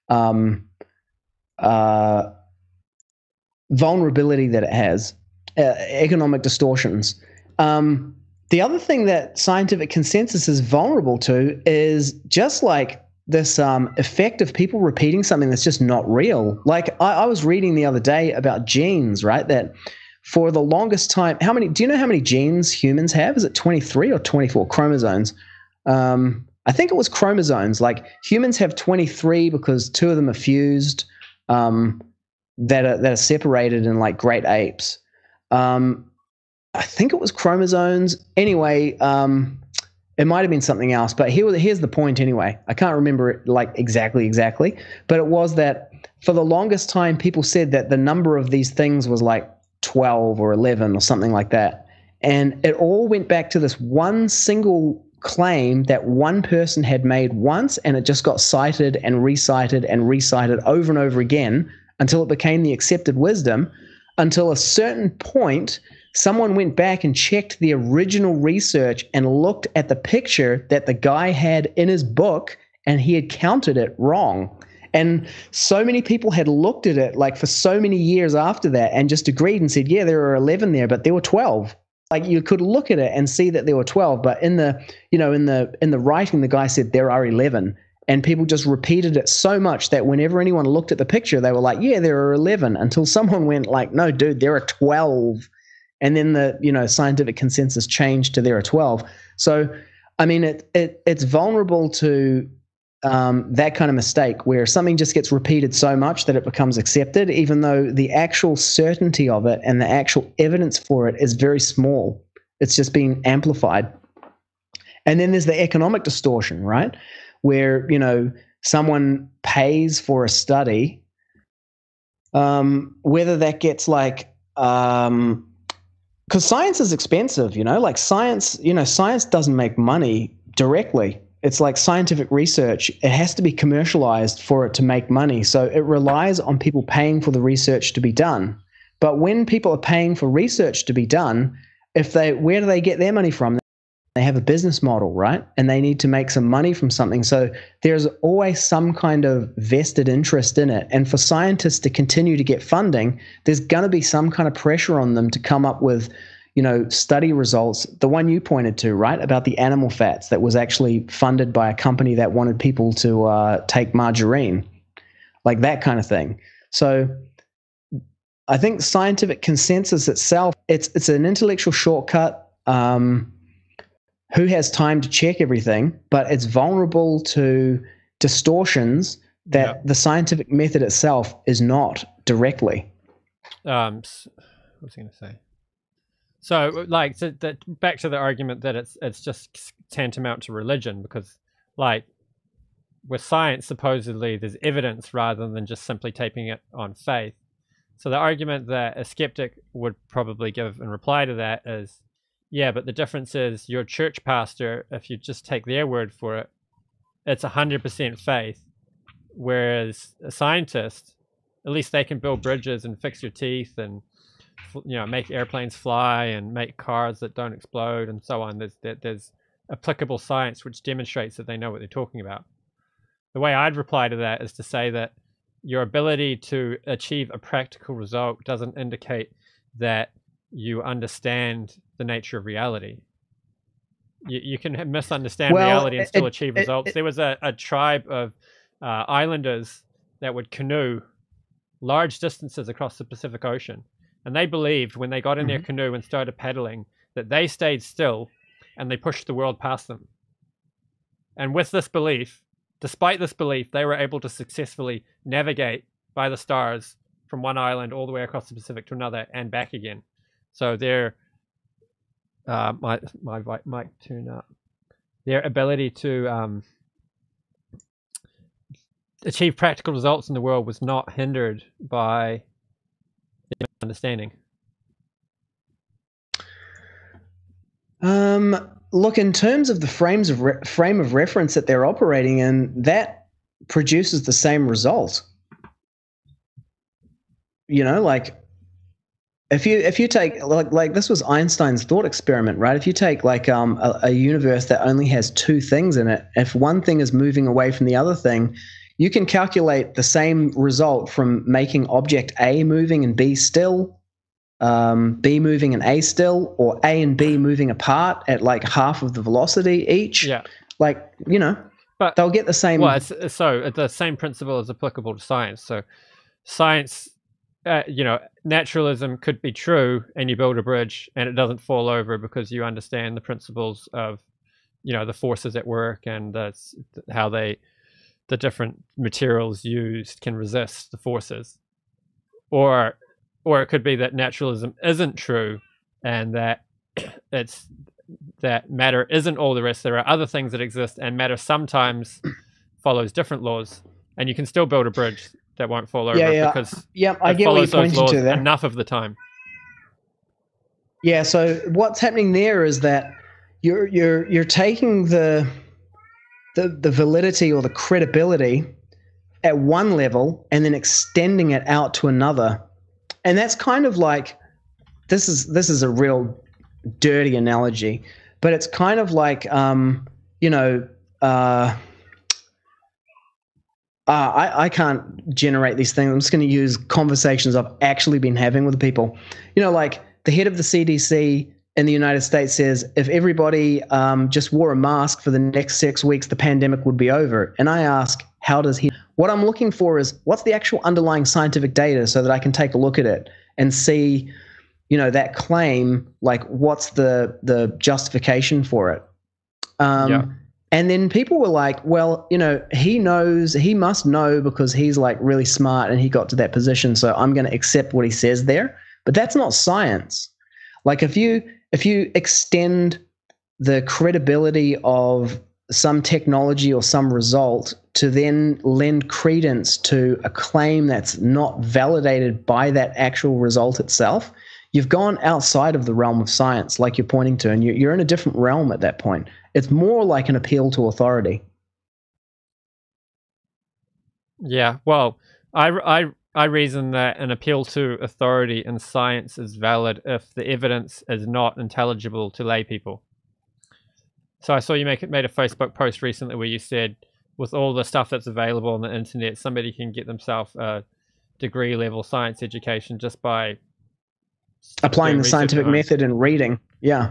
Speaker 2: vulnerability that it has, economic distortions. The other thing that scientific consensus is vulnerable to is just like this effect of people repeating something that's just not real. Like I was reading the other day about genes, right? That for the longest time, do you know how many genes humans have? Is it 23 or 24 chromosomes? I think it was chromosomes. Like humans have 23 because 2 of them are fused, that are separated in like great apes. I think it was chromosomes. Anyway, it might have been something else, but here's the point anyway. I can't remember it like exactly, but it was that for the longest time, people said that the number of these things was like 12 or 11 or something like that. And it all went back to this one single claim that one person had made once, and it just got cited and recited over and over again until it became the accepted wisdom, until a certain point someone went back and checked the original research and looked at the picture that the guy had in his book, and he had counted it wrong. And so many people had looked at it like for so many years after that and just agreed and said, yeah, there were 11 there, but there were 12. Like you could look at it and see that there were 12, but in the writing, the guy said there are 11. And people just repeated it so much that whenever anyone looked at the picture, they were like, yeah, there are 11, until someone went like, no, dude, there are 12. And then the, scientific consensus changed to there are 12. So, I mean, it's vulnerable to that kind of mistake where something just gets repeated so much that it becomes accepted, even though the actual certainty of it and the actual evidence for it is very small. It's just being amplified. And then there's the economic distortion, right? Where, someone pays for a study, whether that gets like, because science is expensive, like science doesn't make money directly. It's like scientific research. It has to be commercialized for it to make money. So it relies on people paying for the research to be done. But when people are paying for research to be done, where do they get their money from? They have a business model, right? And they need to make some money from something. So there's always some kind of vested interest in it. And for scientists to continue to get funding, there's going to be some kind of pressure on them to come up with, study results. The one you pointed to, right, about the animal fats that was actually funded by a company that wanted people to take margarine, like that kind of thing. So I think scientific consensus itself, it's an intellectual shortcut. Who has time to check everything, but it's vulnerable to distortions that the scientific method itself is not directly.
Speaker 1: What was I going to say? So, back to the argument that it's just tantamount to religion, because, like, with science, supposedly there's evidence rather than just simply taking it on faith. So the argument that a skeptic would probably give in reply to that is, yeah, but the difference is your church pastor, if you just take their word for it, it's 100% faith. Whereas a scientist, at least they can build bridges and fix your teeth and make airplanes fly and make cars that don't explode and so on. There's applicable science which demonstrates that they know what they're talking about. The way I'd reply to that is to say that your ability to achieve a practical result doesn't indicate that you understand the nature of reality. You can misunderstand reality and still achieve results. There was a tribe of islanders that would canoe large distances across the Pacific Ocean. And they believed when they got in their canoe and started paddling that they stayed still and they pushed the world past them. And with this belief, despite this belief, they were able to successfully navigate by the stars from one island all the way across the Pacific to another and back again. So their my mic tune up. Their ability to achieve practical results in the world was not hindered by understanding.
Speaker 2: Look, in terms of the frame of reference that they're operating in, that produces the same result. Like if you take like this was Einstein's thought experiment, right? If you take like a universe that only has two things in it, if one thing is moving away from the other thing, you can calculate the same result from making object A moving and B still, B moving and A still, or A and B moving apart at like half of the velocity each.
Speaker 1: Yeah.
Speaker 2: Like, but they'll get the same.
Speaker 1: Well, so the same principle is applicable to science. So science, naturalism could be true and you build a bridge and it doesn't fall over because you understand the principles of, the forces at work and how the different materials used can resist the forces. Or it could be that naturalism isn't true and that that matter isn't all the rest. There are other things that exist and matter sometimes follows different laws, and you can still build a bridge that won't fall over because
Speaker 2: I get what you're pointing to there.
Speaker 1: Enough of the time.
Speaker 2: Yeah, so what's happening there is that you're taking the validity or the credibility at one level and then extending it out to another. And that's kind of like, this is a real dirty analogy, but it's kind of like, I can't generate these things. I'm just going to use conversations I've actually been having with people. Like the head of the CDC in the United States says, if everybody just wore a mask for the next 6 weeks, the pandemic would be over. And I ask, how does he? What I'm looking for is what's the actual underlying scientific data so that I can take a look at it and see, that claim, like what's the justification for it. And then people were like, well, he must know because he's like really smart and he got to that position. So I'm going to accept what he says there. But that's not science. Like if you extend the credibility of some technology or some result to then lend credence to a claim that's not validated by that actual result itself, you've gone outside of the realm of science, like you're pointing to, and you're in a different realm at that point. It's more like an appeal to authority.
Speaker 1: Yeah, well, I reason that an appeal to authority in science is valid if the evidence is not intelligible to lay people. So I saw you made a Facebook post recently where you said with all the stuff that's available on the internet, somebody can get themselves a degree level science education just by
Speaker 2: applying the scientific method and reading. Yeah.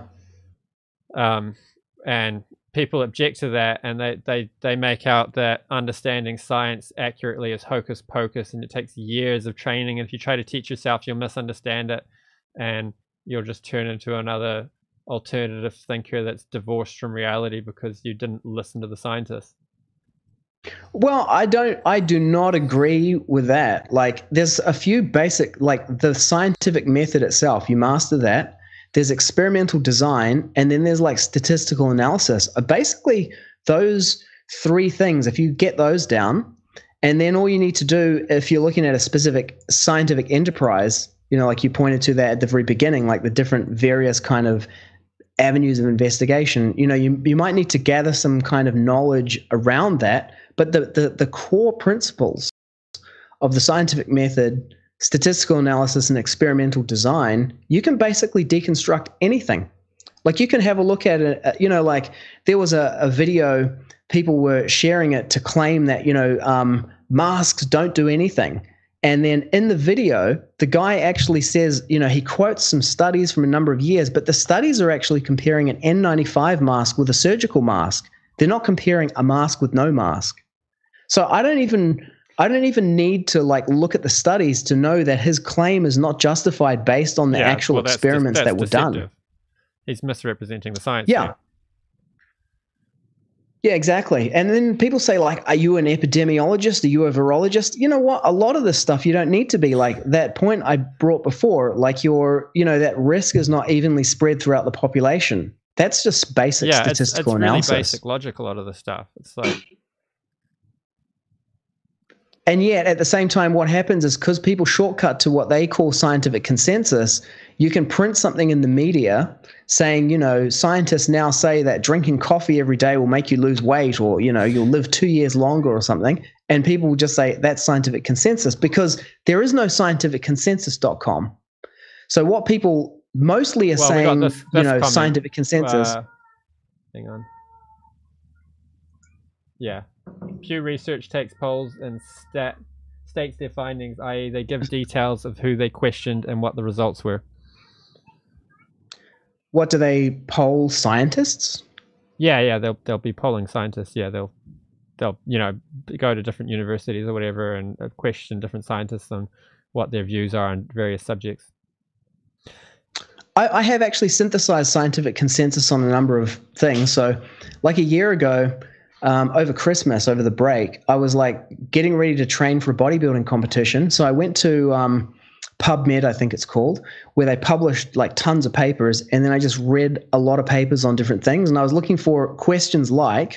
Speaker 1: And people object to that, and they make out that understanding science accurately is hocus pocus, and it takes years of training. And if you try to teach yourself, you'll misunderstand it, and you'll just turn into another alternative thinker that's divorced from reality because you didn't listen to the scientists.
Speaker 2: Well, I do not agree with that. Like, there's a few basic, like the scientific method itself, you master that. There's experimental design, and then there's like statistical analysis. Basically, those three things, if you get those down, and then all you need to do, if you're looking at a specific scientific enterprise, like you pointed to that at the very beginning, like the different various kind of avenues of investigation, you might need to gather some kind of knowledge around that. But the core principles of the scientific method, statistical analysis, and experimental design, you can basically deconstruct anything. Like you can have a look at it, like there was a video, people were sharing it to claim that, masks don't do anything. And then in the video, the guy actually says, he quotes some studies from a number of years, but the studies are actually comparing an N95 mask with a surgical mask. They're not comparing a mask with no mask. So I don't even need to look at the studies to know that his claim is not justified based on the actual experiments that were done.
Speaker 1: He's misrepresenting the science.
Speaker 2: Yeah. Yeah, exactly. And then people say, are you an epidemiologist? Are you a virologist? You know what? A lot of this stuff you don't need to be. Like that point I brought before, that risk is not evenly spread throughout the population. That's just basic statistical analysis.
Speaker 1: It's really basic logic, a lot of the stuff. It's like...
Speaker 2: And yet, at the same time, what happens is because people shortcut to what they call scientific consensus, you can print something in the media saying, scientists now say that drinking coffee every day will make you lose weight, or, you'll live 2 years longer or something. And people will just say that's scientific consensus because there is no scientificconsensus.com. So what people mostly are saying, this scientific consensus.
Speaker 1: Hang on. Yeah. Pew Research takes polls and states their findings, i.e. they give details of who they questioned and what the results were.
Speaker 2: What do they poll scientists?
Speaker 1: Yeah, they'll be polling scientists. Yeah, they'll go to different universities or whatever and question different scientists on what their views are on various subjects.
Speaker 2: I have actually synthesized scientific consensus on a number of things. So, like a year ago, over Christmas, over the break, I was getting ready to train for a bodybuilding competition. So I went to PubMed, I think it's called, where they published tons of papers. And then I just read a lot of papers on different things. And I was looking for questions like,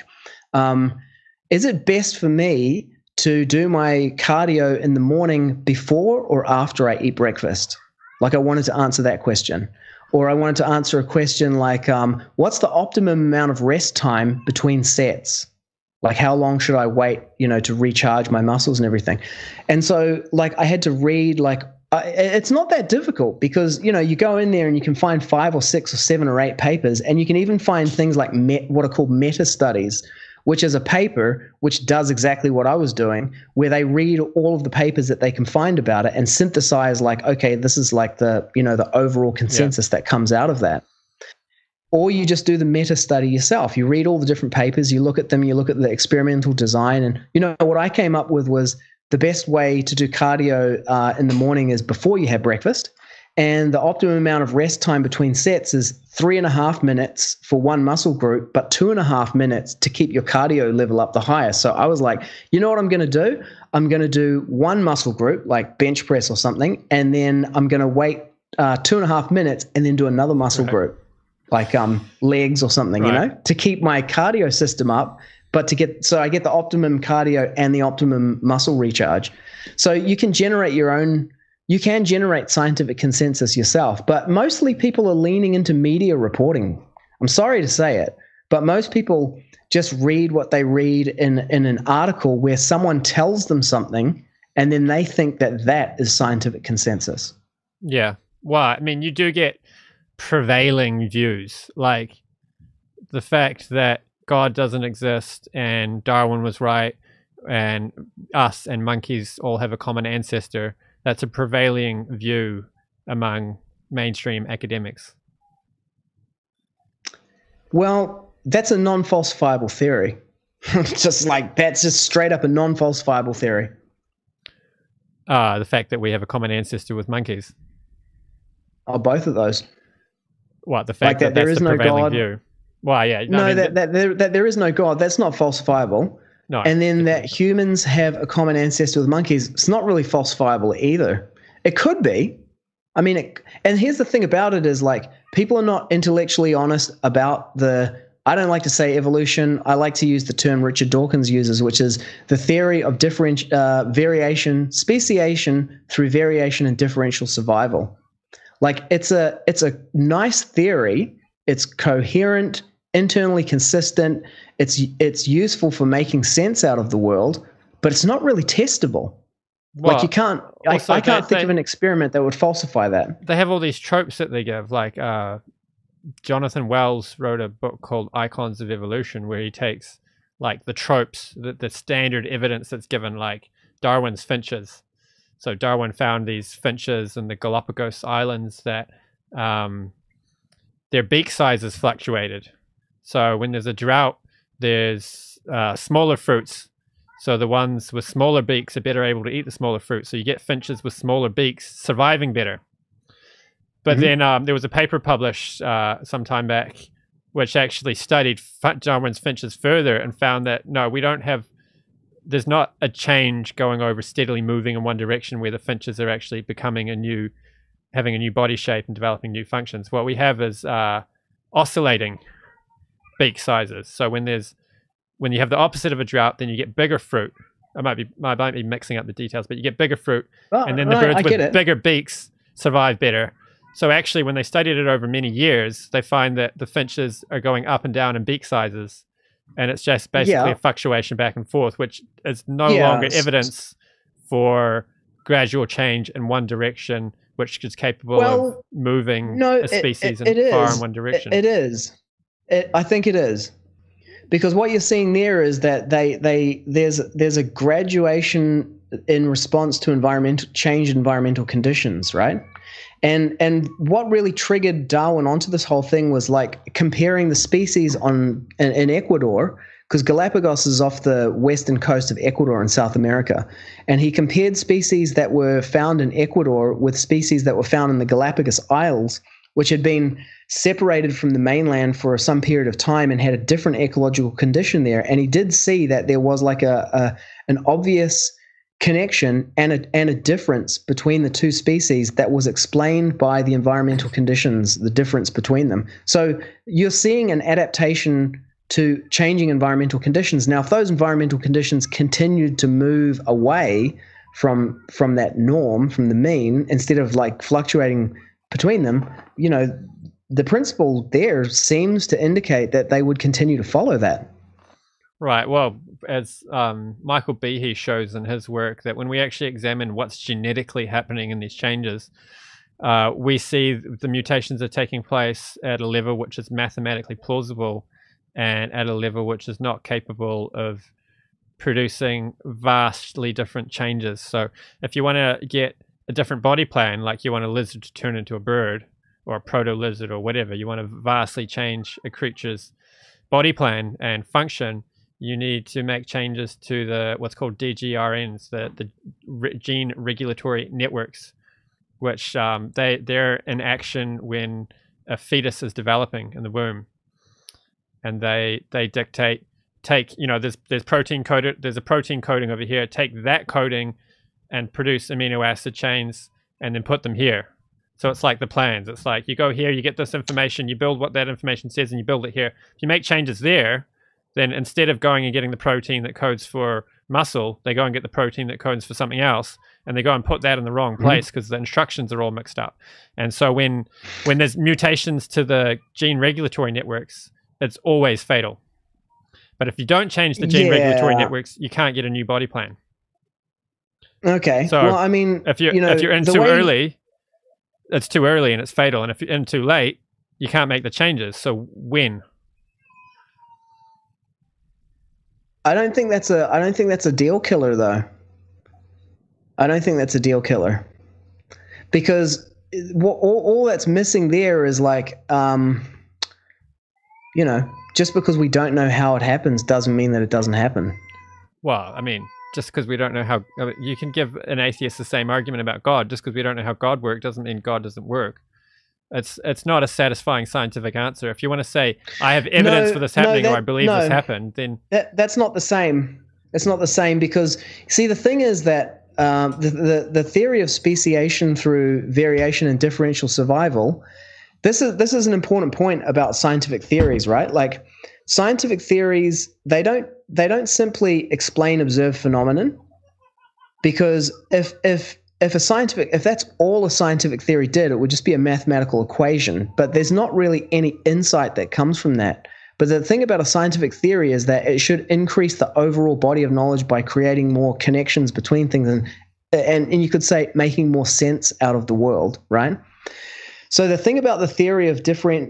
Speaker 2: is it best for me to do my cardio in the morning before or after I eat breakfast? I wanted to answer that question. Or I wanted to answer a question like, what's the optimum amount of rest time between sets? How long should I wait, to recharge my muscles and everything? And so, I had to read, it's not that difficult because, you go in there and you can find 5 or 6 or 7 or 8 papers, and you can even find things like what are called meta studies, which is a paper which does exactly what I was doing, where they read all of the papers that they can find about it and synthesize okay, this is the overall consensus that comes out of that. Or you just do the meta study yourself. You read all the different papers, you look at them, you look at the experimental design. And, what I came up with was the best way to do cardio in the morning is before you have breakfast. And the optimum amount of rest time between sets is 3.5 minutes for one muscle group, but 2.5 minutes to keep your cardio level up the highest. So I was like, you know what I'm going to do? I'm going to do one muscle group, like bench press or something, and then I'm going to wait 2.5 minutes and then do another muscle group, like legs or something, to keep my cardio system up, but so I get the optimum cardio and the optimum muscle recharge. So you can generate scientific consensus yourself, but mostly people are leaning into media reporting. I'm sorry to say it, but most people just read what they read in an article where someone tells them something, and then they think that is scientific consensus.
Speaker 1: Yeah. Well, I mean, you do get prevailing views, like the fact that God doesn't exist and Darwin was right and us and monkeys all have a common ancestor. That's a prevailing view among mainstream academics.
Speaker 2: Well, that's a non-falsifiable theory. That's just straight up a non-falsifiable theory.
Speaker 1: The fact that we have a common ancestor with monkeys.
Speaker 2: Oh, both of those.
Speaker 1: What, the fact that there is no God view? Well, yeah.
Speaker 2: That there is no God. That's not falsifiable.
Speaker 1: No.
Speaker 2: And then that humans have a common ancestor with monkeys. It's not really falsifiable either. It could be. I mean, and here's the thing about it is people are not intellectually honest about I don't like to say evolution. I like to use the term Richard Dawkins uses, which is the theory of variation, speciation through variation and differential survival. It's a nice theory. It's coherent, internally consistent. It's useful for making sense out of the world, but it's not really testable. Like you can't.
Speaker 1: Also,
Speaker 2: I can't think of an experiment that would falsify that.
Speaker 1: They have all these tropes that they give, like Jonathan Wells wrote a book called Icons of Evolution, where he takes like the tropes, the standard evidence that's given, like Darwin's finches. So Darwin found these finches in the Galapagos Islands that their beak sizes fluctuated. So when there's a drought, there's smaller fruits. So the ones with smaller beaks are better able to eat the smaller fruit. So you get finches with smaller beaks surviving better. But then there was a paper published some time back which actually studied Darwin's finches further and found that, no, there's not a change going over steadily moving in one direction where the finches are actually having a new body shape and developing new functions. What we have is oscillating beak sizes. So when you have the opposite of a drought, then you get bigger fruit. I might be mixing up the details, but you get bigger fruit, and then the birds with bigger beaks survive better. So actually, when they studied it over many years, they find that the finches are going up and down in beak sizes, and it's just basically a fluctuation back and forth, which is no longer evidence for gradual change in one direction, which is capable of moving a species far in one direction.
Speaker 2: It is. I think it is. Because what you're seeing there is that there's a graduation in response to environmental conditions, right? And what really triggered Darwin onto this whole thing was like comparing the species in Ecuador, because Galapagos is off the western coast of Ecuador in South America, and he compared species that were found in Ecuador with species that were found in the Galapagos Isles, which had been separated from the mainland for some period of time and had a different ecological condition there. And he did see that there was like an obvious connection and a difference between the two species that was explained by the environmental conditions, the difference between them. So you're seeing an adaptation to changing environmental conditions. Now, if those environmental conditions continued to move away from that norm, from the mean, instead of like fluctuating between them, you know, the principle there seems to indicate that they would continue to follow that.
Speaker 1: Right. Well, as Michael Behe shows in his work, that when we actually examine what's genetically happening in these changes, we see the mutations are taking place at a level which is mathematically plausible and at a level which is not capable of producing vastly different changes. So if you want to get a different body plan, like you want a lizard to turn into a bird or a proto-lizard or whatever, you want to vastly change a creature's body plan and function, you need to make changes to what's called DGRNs, the gene regulatory networks, which they're in action when a fetus is developing in the womb, and they dictate, there's protein coded, there's a protein coding over here, take that coding and produce amino acid chains and then put them here. So it's like the plans. It's like you go here, you get this information, you build what that information says, and you build it here. If you make changes there, then instead of going and getting the protein that codes for muscle, they go and get the protein that codes for something else, and they go and put that in the wrong place because the instructions are all mixed up. And so when there's mutations to the gene regulatory networks, it's always fatal. But if you don't change the gene regulatory networks, you can't get a new body plan.
Speaker 2: Okay.
Speaker 1: So
Speaker 2: well, I mean,
Speaker 1: if you're in too early, it's too early and it's fatal. And if you're in too late, you can't make the changes. So when?
Speaker 2: I don't think that's a deal killer, though. I don't think that's a deal killer, because all that's missing there is like, just because we don't know how it happens doesn't mean that it doesn't happen.
Speaker 1: Well, I mean, just because we don't know how, you can give an atheist the same argument about God. Just because we don't know how God works doesn't mean God doesn't work. It's not a satisfying scientific answer. If you want to say, I have evidence for this happening, or I believe this happened, then
Speaker 2: that's not the same. It's not the same, because see, the thing is that the theory of speciation through variation and differential survival, this is an important point about scientific theories, right? Like scientific theories, they don't simply explain observed phenomenon, because if that's all a scientific theory did, it would just be a mathematical equation. But there's not really any insight that comes from that. But the thing about a scientific theory is that it should increase the overall body of knowledge by creating more connections between things and you could say making more sense out of the world, right? So the thing about the theory of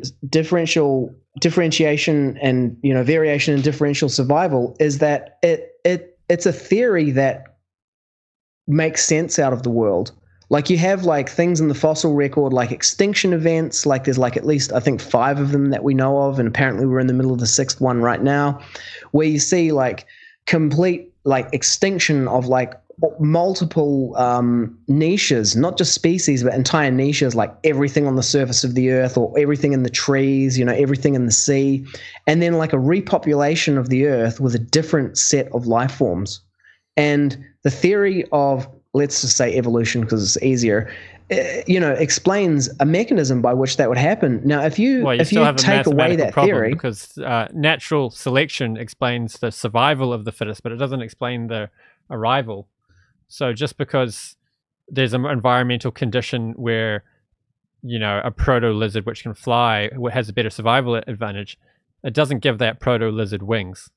Speaker 2: differentiation and variation in differential survival is that it's a theory that makes sense out of the world. Like you have like things in the fossil record, like extinction events, like there's like at least I think 5 of them that we know of, and apparently we're in the middle of the 6th one right now, where you see like complete like extinction of like multiple niches, not just species, but entire niches, like everything on the surface of the earth or everything in the trees, everything in the sea, and then like a repopulation of the earth with a different set of life forms. And the theory of, let's just say evolution because it's easier, explains a mechanism by which that would happen. Now, if you take away that theory,
Speaker 1: because natural selection explains the survival of the fittest, but it doesn't explain the arrival. So just because there's an environmental condition where, a proto-lizard which can fly has a better survival advantage, it doesn't give that proto-lizard wings.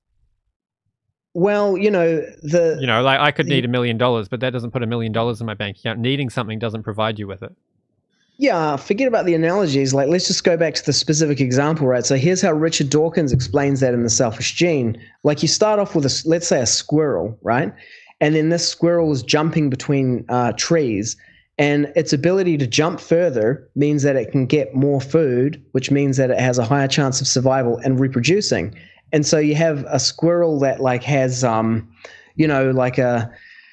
Speaker 2: Well,
Speaker 1: like I could need $1 million, but that doesn't put $1 million in my bank account. Needing something doesn't provide you with it.
Speaker 2: Yeah, forget about the analogies. Like, let's just go back to the specific example, right? So here's how Richard Dawkins explains that in The Selfish Gene. Like, you start off with let's say a squirrel, right? And then this squirrel is jumping between trees, and its ability to jump further means that it can get more food, which means that it has a higher chance of survival and reproducing. And so you have a squirrel that like has, like a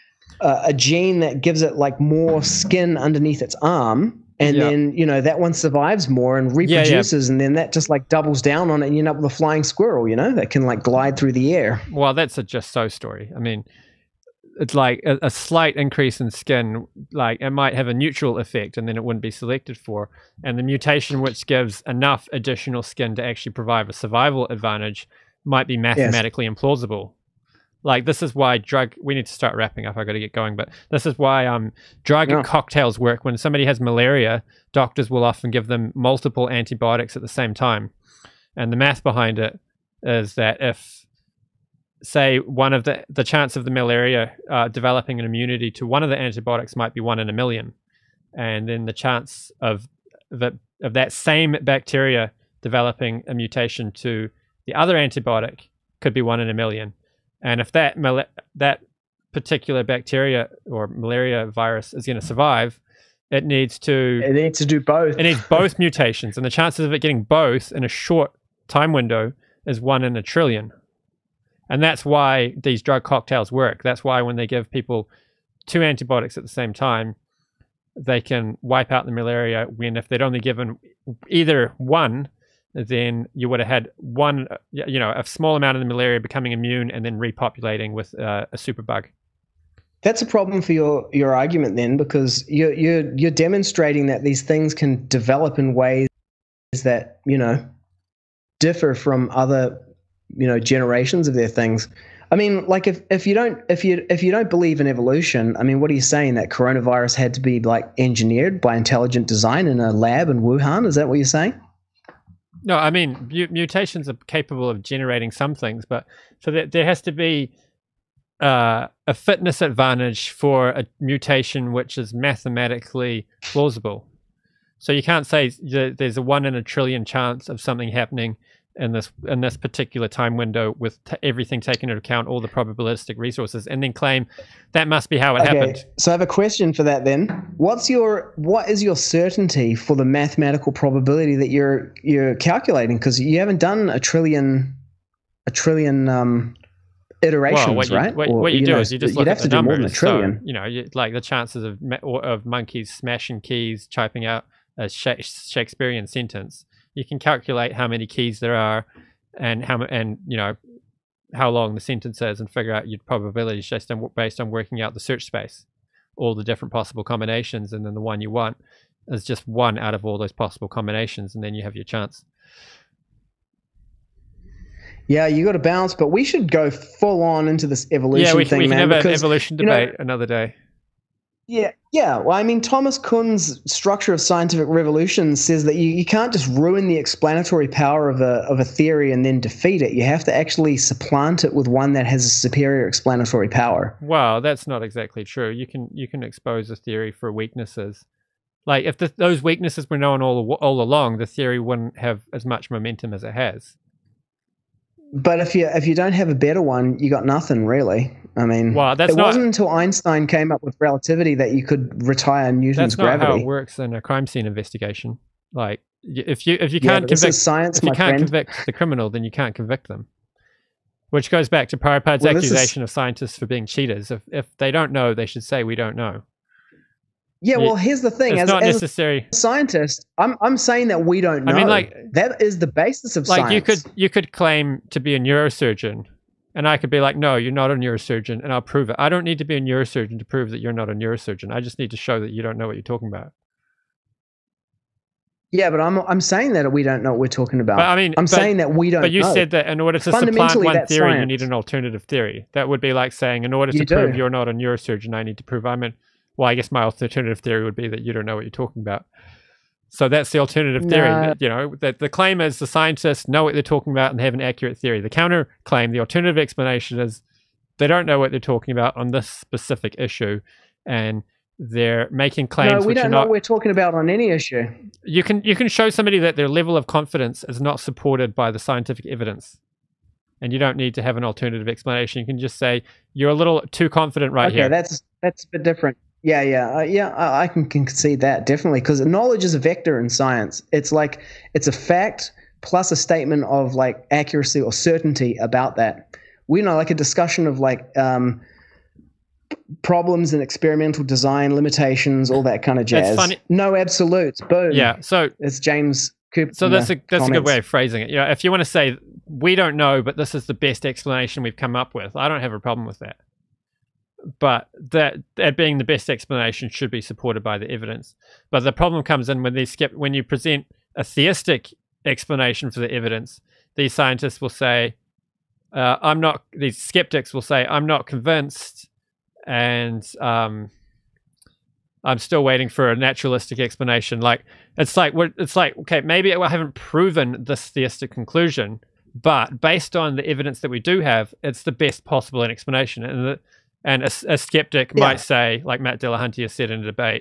Speaker 2: gene that gives it like more skin underneath its arm. And then, that one survives more and reproduces. And then that just like doubles down on it and you end up with a flying squirrel, that can like glide through the air.
Speaker 1: Well, that's a just so story. I mean, it's like a slight increase in skin, like it might have a neutral effect and then it wouldn't be selected for. And the mutation which gives enough additional skin to actually provide a survival advantage might be mathematically implausible. Like this is why we need to start wrapping up. I got to get going, but this is why drug cocktails work. When somebody has malaria, doctors will often give them multiple antibiotics at the same time. And the math behind it is that if, say, one of the chance of the malaria developing an immunity to one of the antibiotics might be 1 in 1 million, and then the chance of that same bacteria developing a mutation to the other antibiotic could be 1 in 1 million. And if that particular bacteria or malaria virus is going to survive, it needs to
Speaker 2: do both.
Speaker 1: It needs both mutations. And the chances of it getting both in a short time window is 1 in 1 trillion. And that's why these drug cocktails work. That's why when they give people 2 antibiotics at the same time, they can wipe out the malaria, when if they'd only given either one, then you would have had one, a small amount of the malaria becoming immune and then repopulating with a superbug.
Speaker 2: That's a problem for your argument then, because you're demonstrating that these things can develop in ways that differ from other generations of their things. I mean, like if you don't believe in evolution, I mean, what are you saying, that coronavirus had to be like engineered by intelligent design in a lab in Wuhan? Is that what you're saying?
Speaker 1: No, I mean, mutations are capable of generating some things, but so there has to be a fitness advantage for a mutation which is mathematically plausible. So you can't say there's a 1 in 1 trillion chance of something happening in this particular time window with everything taken into account, all the probabilistic resources, and then claim that must be how it happened.
Speaker 2: So I have a question for that then. What is your certainty for the mathematical probability that you're calculating? Because you haven't done a trillion iterations, right?
Speaker 1: What you do is you just look at the numbers.
Speaker 2: More than a trillion.
Speaker 1: So, like the chances of monkeys smashing keys, typing out a Shakespearean sentence. You can calculate how many keys there are and how long the sentence is and figure out your probabilities based on working out the search space, all the different possible combinations, and then the one you want is just one out of all those possible combinations, and then you have your chance.
Speaker 2: Yeah, you got to balance, but we should go full on into this evolution thing,
Speaker 1: we can
Speaker 2: man.
Speaker 1: Have an evolution debate another day.
Speaker 2: Yeah. Well, I mean, Thomas Kuhn's structure of scientific revolution says that you can't just ruin the explanatory power of a theory and then defeat it. You have to actually supplant it with one that has a superior explanatory power.
Speaker 1: Well, that's not exactly true. You can expose a theory for weaknesses. Like if those weaknesses were known all along, the theory wouldn't have as much momentum as it has.
Speaker 2: But if you don't have a better one, you got nothing really. I mean,
Speaker 1: well,
Speaker 2: it wasn't until Einstein came up with relativity that you could retire Newton's gravity.
Speaker 1: That's not how it works in a crime scene investigation. Like if you can't convict the criminal, then you can't convict them. Which goes back to Prabhupada's accusation of scientists for being cheaters. If they don't know, they should say we don't know.
Speaker 2: Yeah, well, here's the thing.
Speaker 1: It's not necessary.
Speaker 2: As a scientist, I'm saying that we don't know. I mean, like that is the basis of science.
Speaker 1: You could claim to be a neurosurgeon, and I could be like, no, you're not a neurosurgeon, and I'll prove it. I don't need to be a neurosurgeon to prove that you're not a neurosurgeon. I just need to show that you don't know what you're talking about.
Speaker 2: Yeah, but I'm saying that we don't know what we're talking about. But, I mean, I'm saying that we don't know.
Speaker 1: But you said that in order to supplant one theory, you need an alternative theory. That would be like saying, in order to prove you're not a neurosurgeon, I need to prove I'm well, I guess my alternative theory would be that you don't know what you're talking about. So that's the alternative theory. You know, that the claim is the scientists know what they're talking about and have an accurate theory. The counterclaim, the alternative explanation is they don't know what they're talking about on this specific issue, and they're making claims.
Speaker 2: No, we don't know what we're talking about on any issue.
Speaker 1: You can show somebody that their level of confidence is not supported by the scientific evidence, and you don't need to have an alternative explanation. You can just say you're a little too confident here.
Speaker 2: Okay, that's a bit different. I can concede that definitely, because knowledge is a vector in science. It's like it's a fact plus a statement of like accuracy or certainty about that. We know, like a discussion of like problems in experimental design, limitations, all that kind of jazz.
Speaker 1: It's funny.
Speaker 2: No absolutes. Boom.
Speaker 1: Yeah. So
Speaker 2: it's James Cooper.
Speaker 1: So that's a good way of phrasing it. If you want to say we don't know, but this is the best explanation we've come up with, I don't have a problem with that. But that being the best explanation should be supported by the evidence. But the problem comes in when you present a theistic explanation for the evidence. These scientists will say, these skeptics will say, I'm not convinced, and I'm still waiting for a naturalistic explanation. It's like, okay, maybe I haven't proven this theistic conclusion, but based on the evidence that we do have, it's the best possible explanation. And a skeptic might say, like Matt Dillahunty has said in a debate,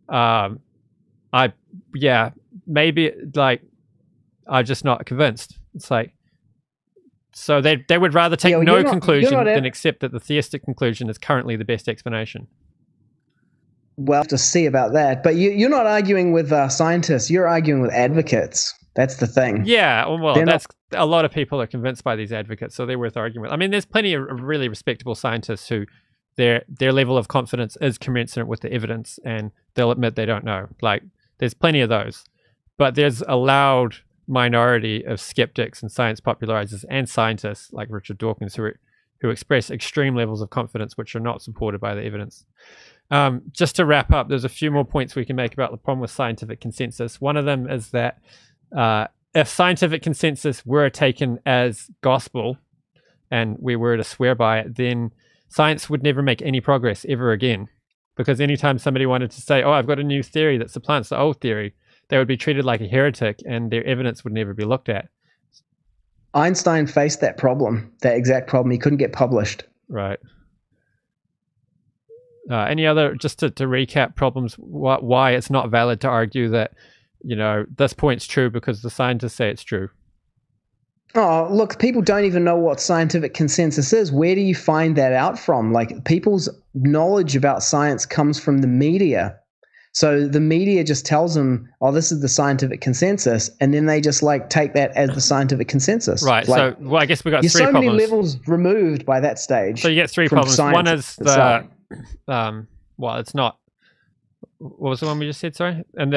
Speaker 1: maybe like I'm just not convinced. It's like, so they would rather take no conclusion than accept that the theistic conclusion is currently the best explanation.
Speaker 2: We'll have to see about that. But you're not arguing with scientists. You're arguing with advocates. That's the thing.
Speaker 1: Yeah, well, a lot of people are convinced by these advocates, so they're worth arguing with. I mean, there's plenty of really respectable scientists who their level of confidence is commensurate with the evidence, and they'll admit they don't know. Like, there's plenty of those. But there's a loud minority of skeptics and science popularizers and scientists like Richard Dawkins who express extreme levels of confidence which are not supported by the evidence. Just to wrap up, there's a few more points we can make about the problem with scientific consensus. One of them is that if scientific consensus were taken as gospel and we were to swear by it, then science would never make any progress ever again. Because anytime somebody wanted to say, oh, I've got a new theory that supplants the old theory, they would be treated like a heretic and their evidence would never be looked at.
Speaker 2: Einstein faced that problem, that exact problem. He couldn't get published.
Speaker 1: Right. Any other, just to recap problems, why it's not valid to argue that, this point's true because the scientists say it's true?
Speaker 2: Oh, look, people don't even know what scientific consensus is. Where do you find that out from? Like, people's knowledge about science comes from the media. So the media just tells them, oh, this is the scientific consensus, and then they just take that as the scientific consensus.
Speaker 1: Right. So, I guess we got three problems.
Speaker 2: You're so many levels removed by that stage.
Speaker 1: So you get three problems. One is the, it's not. What was the one we just said? Sorry, and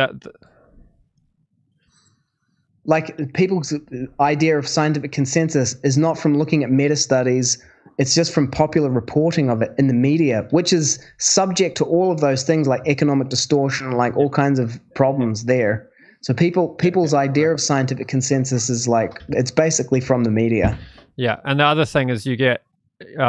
Speaker 2: people's idea of scientific consensus is not from looking at meta studies. It's just from popular reporting of it in the media, which is subject to all of those things like economic distortion, like all kinds of problems there. So people's idea of scientific consensus is it's basically from the media.
Speaker 1: Yeah, and the other thing is you get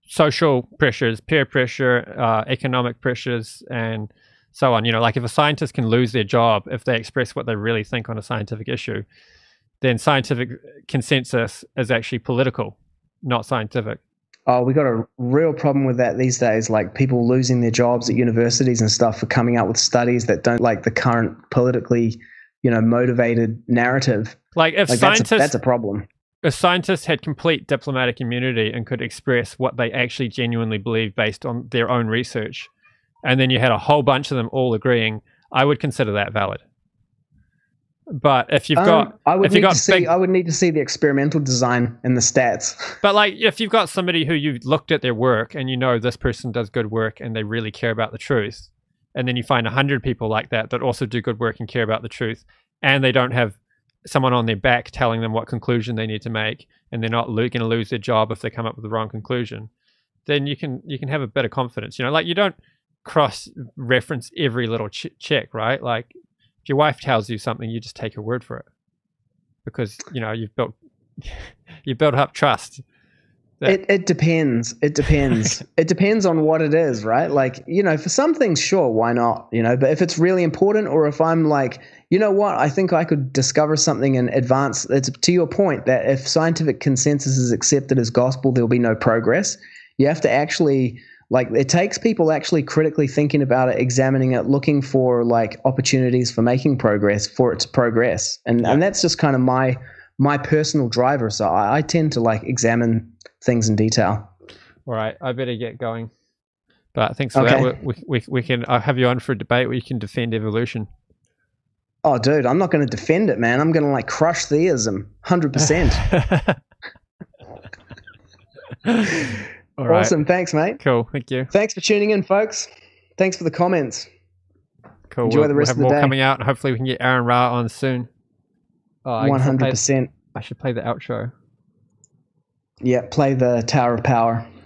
Speaker 1: social pressures, peer pressure, economic pressures, and so on. Like if a scientist can lose their job if they express what they really think on a scientific issue, then scientific consensus is actually political, not scientific.
Speaker 2: Oh, we got a real problem with that these days. Like people losing their jobs at universities and stuff for coming up with studies that don't like the current politically, motivated narrative.
Speaker 1: Like if scientists,
Speaker 2: that's a problem.
Speaker 1: If scientists had complete diplomatic immunity and could express what they actually genuinely believe based on their own research, and then you had a whole bunch of them all agreeing, I would consider that valid. But if you've got,
Speaker 2: I would need to see the experimental design and the stats.
Speaker 1: But like, if you've got somebody who you've looked at their work and this person does good work and they really care about the truth, and then you find 100 people like that also do good work and care about the truth, and they don't have someone on their back telling them what conclusion they need to make, and they're not going to lose their job if they come up with the wrong conclusion, then you can have a bit of confidence. Like you don't cross-reference every little check, right? Like if your wife tells you something, you just take her word for it because you've built up trust.
Speaker 2: It depends. It depends. It depends on what it is, right? Like, for some things, sure, why not? But if it's really important, or if I'm like, what, I think I could discover something and advance. It's to your point that if scientific consensus is accepted as gospel, there'll be no progress. You have to actually, like, it takes people actually critically thinking about it, examining it, looking for like opportunities for making progress for its progress. And that's just kind of my personal driver. So I tend to like examine things in detail.
Speaker 1: All right, I better get going. But thanks for that. We can. I'll have you on for a debate where you can defend evolution.
Speaker 2: Oh, dude, I'm not going to defend it, man. I'm going to like crush theism, 100%.
Speaker 1: All right.
Speaker 2: Awesome, thanks, mate.
Speaker 1: Cool, thank you.
Speaker 2: Thanks for tuning in, folks. Thanks for the comments.
Speaker 1: Cool.
Speaker 2: Enjoy the rest of the day.
Speaker 1: We'll have more coming out, and hopefully we can get Aaron Ra on soon.
Speaker 2: 100%.
Speaker 1: I should play the outro.
Speaker 2: Yeah, play the Tower of Power.